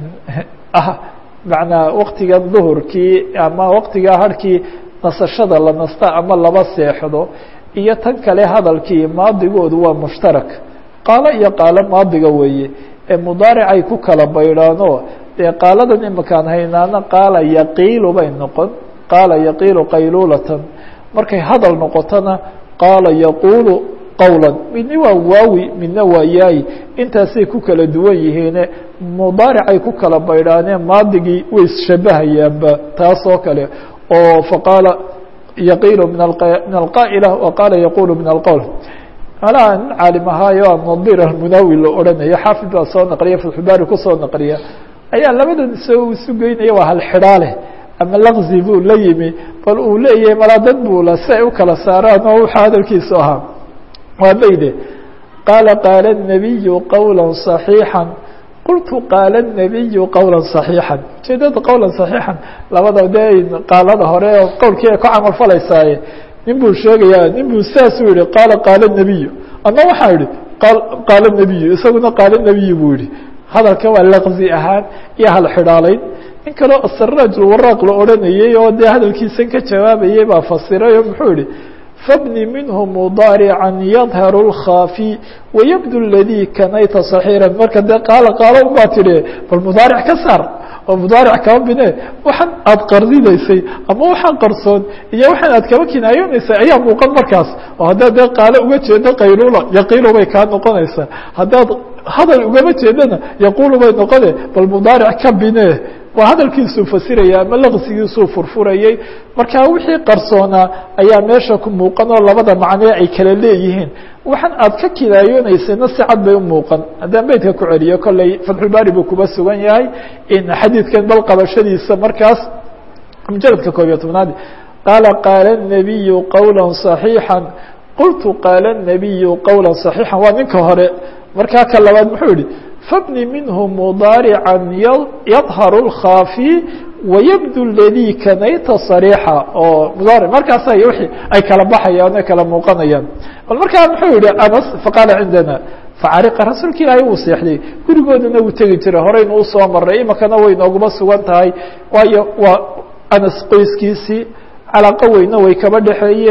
A: ah macnaa waqtigan duhurkii ama waqtigaa harhkii nasashada la nasta ama laba seexdo iyo tan kale hadalkii maadigoodu waa mushtarak qaalo iyo qaalo maadiga weeye ee mudaaricay ku kala baydhaano dee qaaladan imakaan haynaana qaala yaqiilu bay noqon qaala yaqiilu qaylulatan markay hadal noqotona qaala yaquulu qawla midna waa waawi midna waa yaayi intaasay ku kala duwan yihiine mudaaricay ku kala baydhaaneen maadigii way isshabahayaanba taas oo kale oo faqaala yaqiilu min min alqaa'ila wa qaala yaquulu min alqowl malaa nin caalim ahaayo nadir almunawi la odhanayo xaafid baa soo naqliya fatxubaari kusoo naqliya ayaa labadan isagoo isu geynaya waa hal xidhaale ama laqzi buu la yimi bal uu leeyahay malaadad buu la si ay u kala saaraan oo wuxuu hadalkiisu ahaa waa bayde qaala qaala الnabiyu qawla صaxiixa qultu qaala الnabiyu qawla صaxiixa ujeedada qawla صaxiixan labada dee qaalada hore oo qowlkii ay ku camal falaysaaye nin buu sheegayaa nin buu saasuu yihi qaala qaala الnabiyu ama waxaa yihi qaala الnabiyu isaguna qaala الnabiyu buu yihi hadalka waa laqzi ahaan iyo hal xidhaalayn in kaleo asaraaj waraaq la odhanayey oo dee hadalkiisan ka jawaabayay baa fasiray oo muxuu yihi fabni minhu mudaarica yadharu اlkhaafi wayabdu اladii kanayta صaxiira marka dee qaala qaalo ubaa tidhi bal mudaaric ka saar oo mudaaric kaba bine waxaan aada qardidaysay ama waxaan qarsoon iyo waxaan aad kaba kinaayonaysay ayaa muuqan markaas oo haddaad dee qaalo uga jeedo qaylula yaqiilu bay kaa noqonaysaa haddaad hadal ugama jeedana yaquulu bay noqone bal mudaaric ka bine waa hadalkiisuu fasiraya ama laqsigiisuu furfurayey marka wixii qarsoonaa ayaa meesha ku muuqan oo labada macnee ay kala leeyihiin waxaan aad ka kinaayonaysayna si cad bay u muuqan haddaan beydka ku celiyo kolley fatxulbaari buu kuba sugan yahay in xadiidkan bal qabashadiisa markaas mujaladka koob iyo tobnaad qaala qaala الnabiyu qawla صaxiixa qultu qaala الnabiyu qawla صaxiixa waa ninka hore markaa ka labaad muxuu yihi fabni minhu mudaarica yadharu اlkhaafi wayabdu اladii kanayta صariixa oo mudaaric markaasa wixii ay kala baxayaan ay kala muuqanayaan bal markaa muxuu yihi anas faqaala cindana facariqa rasuulka ilaahay uu seexday gurigoodana uu tegi jiray horeynu usoo maray imakana way nooguma sugan tahay waayo waa anas qoyskiisii calaaqa weyna way kaba dhexeeyeen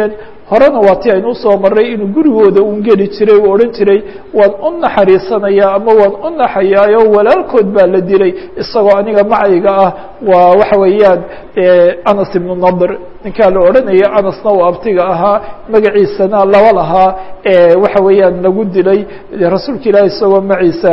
A: horena waa ti aynu usoo maray inuu gurigooda un geli jiray uu odhan jiray waan u naxariisanaya ama waan u naxayaayo walaalkood baa la dilay isagoo aniga macayga ah waa waxa weeyaan anas ibnu nadr ninkaa la odhanaya anasna uu abtiga ahaa magaciisana laba lahaa waxa weeyaan lagu dilay rasuulka ilahi isagoo maciisa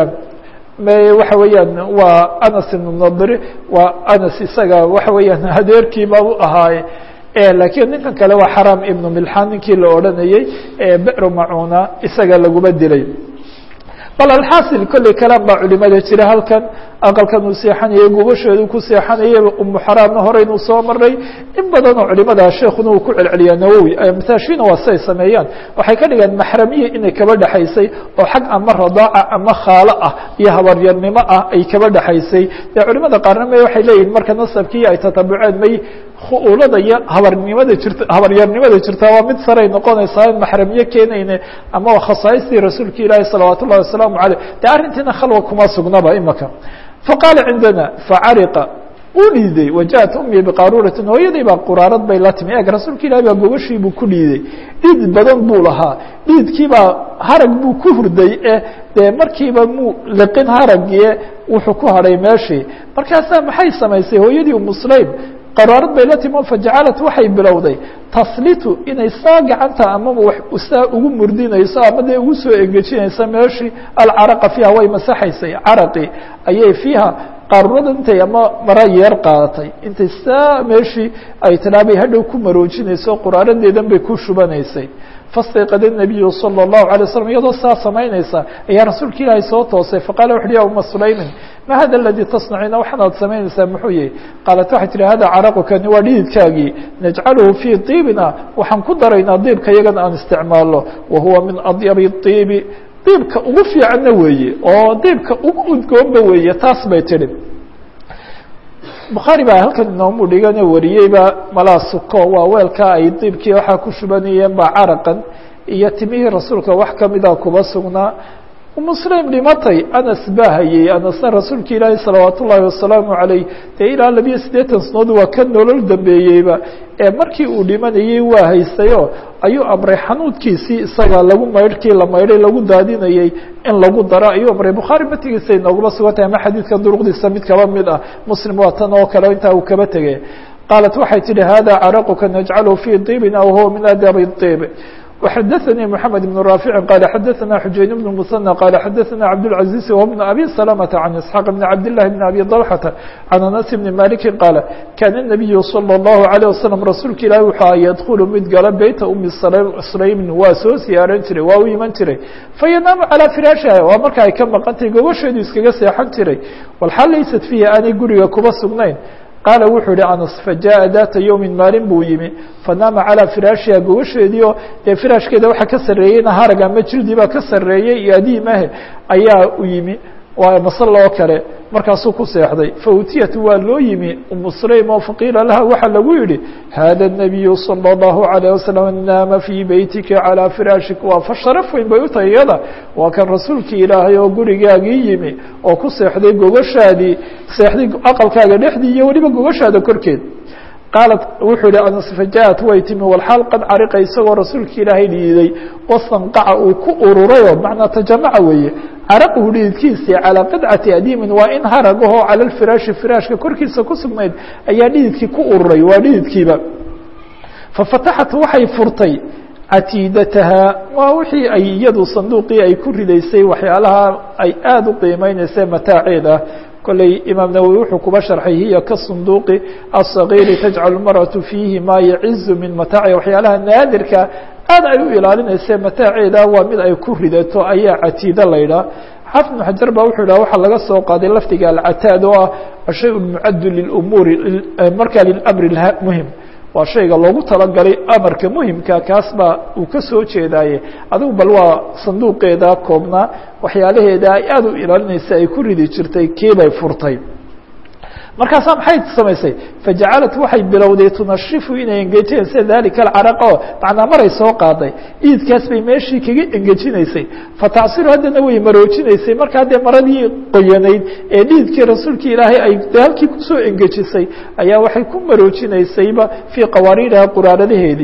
A: waxa weeyaan waa anas ibnu nadr waa anas isaga waxa weeyaan adeerkiiba u ahaaye lakiin ninkan kale waa xaram ibnu milxan ninkii la odhanayey bero macuna isaga laguma dilay bal alxaasil kolley kalaan baa culimada jira halkan aqalkan uu seexanayay gubasheedu ku seexanayay umu xaraamna horeynuu soo maray in badanoo culimada sheekuna uu ku celceliyaa nawowi mataashina waa siay sameeyaan waxay ka dhigaan maxramiya inay kaba dhexaysay oo xag ama radaaca ama khaalo ah iyo habaryarnimo ah ay kaba dhexaysay dee culimada qaarna me waxay leeyihin marka nasabkii ay tatabuceen may khu'ulada iyo habarnimada jirta habaryarnimada jirtaa waa mid saray noqonaysaa in maxramiye keenayne ama waa khasaaistii rasuulka ilaahi salawaat ullahi wasalaamu caleyh dee arrintiina khalwa kuma sugnaba imaka faqaala cindana facariqa uu dhiiday wajaءat umii biqaruuratin hooyaday baa quraarad bay la timi eg rasuulka ilahi baa gogashii buu ku dhiiday dhiid badan buu lahaa dhiidkiibaa harag buu ku hurday e dee markiiba muu liqin haragie wuxuu ku hadhay meeshii markaasaa maxay samaysay hooyadii umu sulaym qaraarad bay la timo fajacalat waxay bilowday taslitu inay saa gacanta ama saa ugu murdinayso ama dee ugu soo engejinayso meeshii alcaraqa fiiha way masaxaysay caraqi ayay fiiha qaarurada intay ama mara yeer qaadatay intay saa meeshii ay tilaabay hadhow ku maroojinayso quraaradeedan bay ku shubanaysay fastayqada الnabiyu salى الlahu عalيه waslm iyadoo saa samaynaysa ayaa rasuulka ilaahay soo toosay faqala wuxu uhi ya uma sulaymin ma hada aladii tasnaciina waxaanaad samaynaysaa muxuu yihi qaalat waxay tihi hada caraqukani waa dhididkaagii najcaluhu fii طiibina waxaan ku daraynaa diibka iyagana aan isticmaalno wahuwa min adyabi الطiibi diibka ugu fiicanna weeye oo diibka ugu udgoonba weeye taas bay tihi bukhaari baa halkan inoomu dhigane wariyeyba malaa suko waa weelka ay diibkii waxaa ku shubanayeen baa caraqan iyo timihii rasuulka wax kamida kuba sugnaa muslim dhimatay anas baa hayey anasna rasuulka ilaahi salawaat ullaahi wasalaamu calayh dee ilaa labiyo siddeetan sanood waa ka nolol dambeeyeyba ee markii uu dhimanayey waa haystayo ayuu amray xanuudkiisii isaga lagu maydhkii la maydhay lagu daadinayey in lagu daro ayuu amray bukhaari matigiisay nooguma sugan tahay ama xadiidka duruqdiisa mid kaba mid ah muslim waa tan oo kale intaa uu kaba tegey qaalat waxay tihi hada caraquka najcalu fii diibin aw huwa min adabi diib وxdثnي محمد بن رافع قال xdثna حuجaين بن المثنى قال xdثna عبدالعزيز وهو بن أبي سلمة عن إسحاق بن عبد الله بن أبي طلحة عن أنس بن مالك قال كان النبي صلى الله عليه وسلم rasuulka ilahi وxa ydخل mid gala beyta أmi سlaymin waa soo siyaaran jiray waa u iman jiray fayanaamu calىa فراashha waa marka ay ka maqantay gobasheedu iskaga seexan jiray walxaal laysat فيhi aanay guriga kuba sugnayn qaala wuxuu yihi anas fajaءa data yowmin maalin buu yimi fanaama calىa firaashiha gobasheedii oo dee firaashkeeda waxa ka sarreeyeyna harag ama jildi baa ka sarreeyey iyo adiimahe ayaa u yimi waa masalla oo kale markaasuu ku seexday fautiyat waa loo yimi umu sulaym oo faqiila laha waxaa lagu yihi hada الnabiyu salى الlahu عalيه wasalam naama fii beytika calىa firaashik waa fa sharaf weyn bay u tahay iyada waa kan rasuulkii ilaahay oo gurigaagii yimi oo ku seexday gogashaadii seexday aqalkaaga dhexdii iyo weliba gogashaada korkeed qaalat wuxuu yihi anas fajaءat way timi walxaal qad cariqa isagoo rasuulka ilaahay dhiiday wasanqaca uu ku ururayo macnaa tajamaca weeye caraquhu dhididkiisii calىa qidcati adiimin waa in haragahoo cala lfiraashi firaashka korkiisa ku sugnayd ayaa dhididkii ku ururay waa dhididkiiba fafataxat waxay furtay catiidataha waa wixii ay iyadu sanduuqii ay ku ridaysay waxyaalaha ay aada u qiimeyneysay mataaceeda kolley imaam nawowi wuxuu kuba sharxay hiya kasunduuqi aلصagiiri tajcal marأaةu fiihi ma yacizu min mataaci waxyaalaha naadirka aad ay u ilaalinaysa mataaceeda waa mid ay ku ridato ayaa catiida la ydhaah xaafid بن xajar ba wuxuu yidhah waxaa laga soo qaaday lafdiga alcataad oo ah ashay mucadu lilumuuri marka lilamri muhim waa shayga loogu talagalay amarka muhimka kaas baa uu ka soo jeedaaye adigu bal waa sanduuqeeda koobnaa waxyaalaheeda ay aada u ilaalinaysa ay ku ridi jirtay kiibay furtay markaasaa maxay samaysay fajacalat waxay bilowday tunashifu inay engejeen sida dalika alcaraqo macnaa maray soo qaaday dhiidkaas bay meeshii kaga engejinaysay fatacsiru haddana way maroojinaysay markaa dee maradii qoyanayd ee dhiidkii rasuulkii ilaahay ay halkii kusoo engejisay ayaa waxay ku maroojinaysayba fii qawaariiriha quraaradaheedii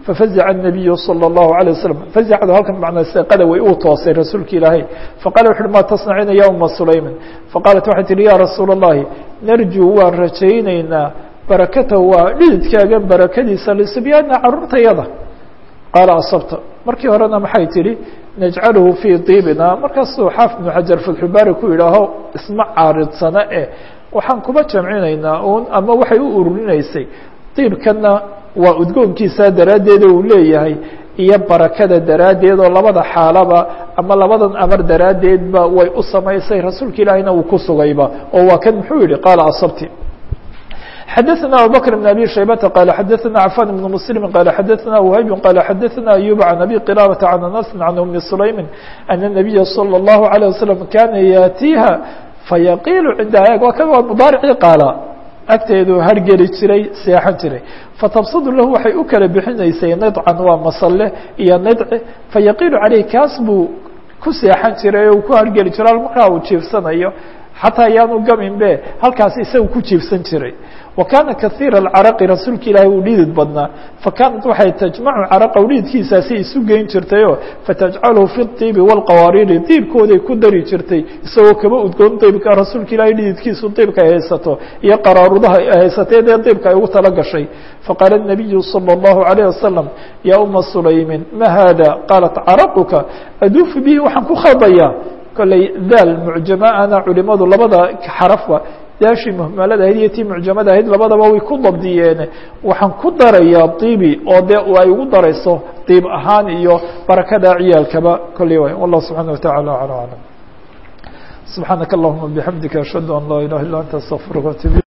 A: fafazaca الnabiyu salى الlahu عalيه wasalam fazacdu halkan macnaa seeqada way uu toosay rasuulka ilaahay faqala wuxu uhi ma tasnacina ya uma sulayman faqaalat waxay tihi ya rasuula الlahi narjuu waan rajaynaynaa barakatahu waa dhididkaagan barakadiisa lisibyaana caruurtayada qaala asabta markii horena maxay tihi najcaluhu fii diibina markaasuu xaafid ibnu xajar fatxubaari ku yidhaaho isma caaridsana eh waxaan kuba jamcinaynaa un ama waxay u ururinaysay diibkana waa udgoonkiisa daraaddeeda uu leeyahay iyo barakada daraaddeed oo labada xaalaba ama labadan amar daraaddeedba way u samaysay rasuulka ilaahina uu ku sugayba oo waa kan muxuu yihi qaala asabti xadaثna abubكر بن abي شhaybةa qال xadaثna cafan بن mسلم qال xadaثna وhayb qال xadaثna أyub عan abi qilاbةa عan aنس عan أmi سulaymi أن النabiya slى الlaهu عalيه waسلم kana yaatiiha fayaqilu cindaha waa ka waa mudaaricii qaala agteedu hargeli jiray seexan jiray fatabsadu lahu waxay u kala bixinaysay nidcan waa masale iyo nidci fayaqilu عaleyh kaas buu ku seexan jiray o ku hargeli jiray markaa uu jiifsanayo xataa ayaanu gamin be halkaas isaga ku jiifsan jiray wa kaana kahiira alcaraqi rasuulka ilaahay uu dhidid badnaa fakaanat waxay tajmacu caraqa dhididkiisaasi isu geyn jirtayoo fatajcaluhu fi diibi wاlqawaariiri diibkooday ku dari jirtay isagoo kaba udgoon diibka rasuulka ilaahay dhididkiisu diibka ay haysato iyo qaraarudaha ay haysatee dee diibka ay ugu tala gashay faqaala الnabiyu salى الlahu عalيه wasalam ya uma sulaymin ma hada qaalat caraquka aduufu bihi waxaan ku khadayaa kolley daal mucjama ana culimadu labada xarafba daashii muhmalada ahayd iyo tii mucjamada ahayd labadaba way ku dabdiyeene waxaan ku darayaa diibi oo dee ay ugu darayso diib ahaan iyo barakada ciyaalkaba kolley way wallah subxaana wataعala alى aclam subxaanaka allahuma bixamdika ashhadu an laa ilaha illa anta astaqfiruka atub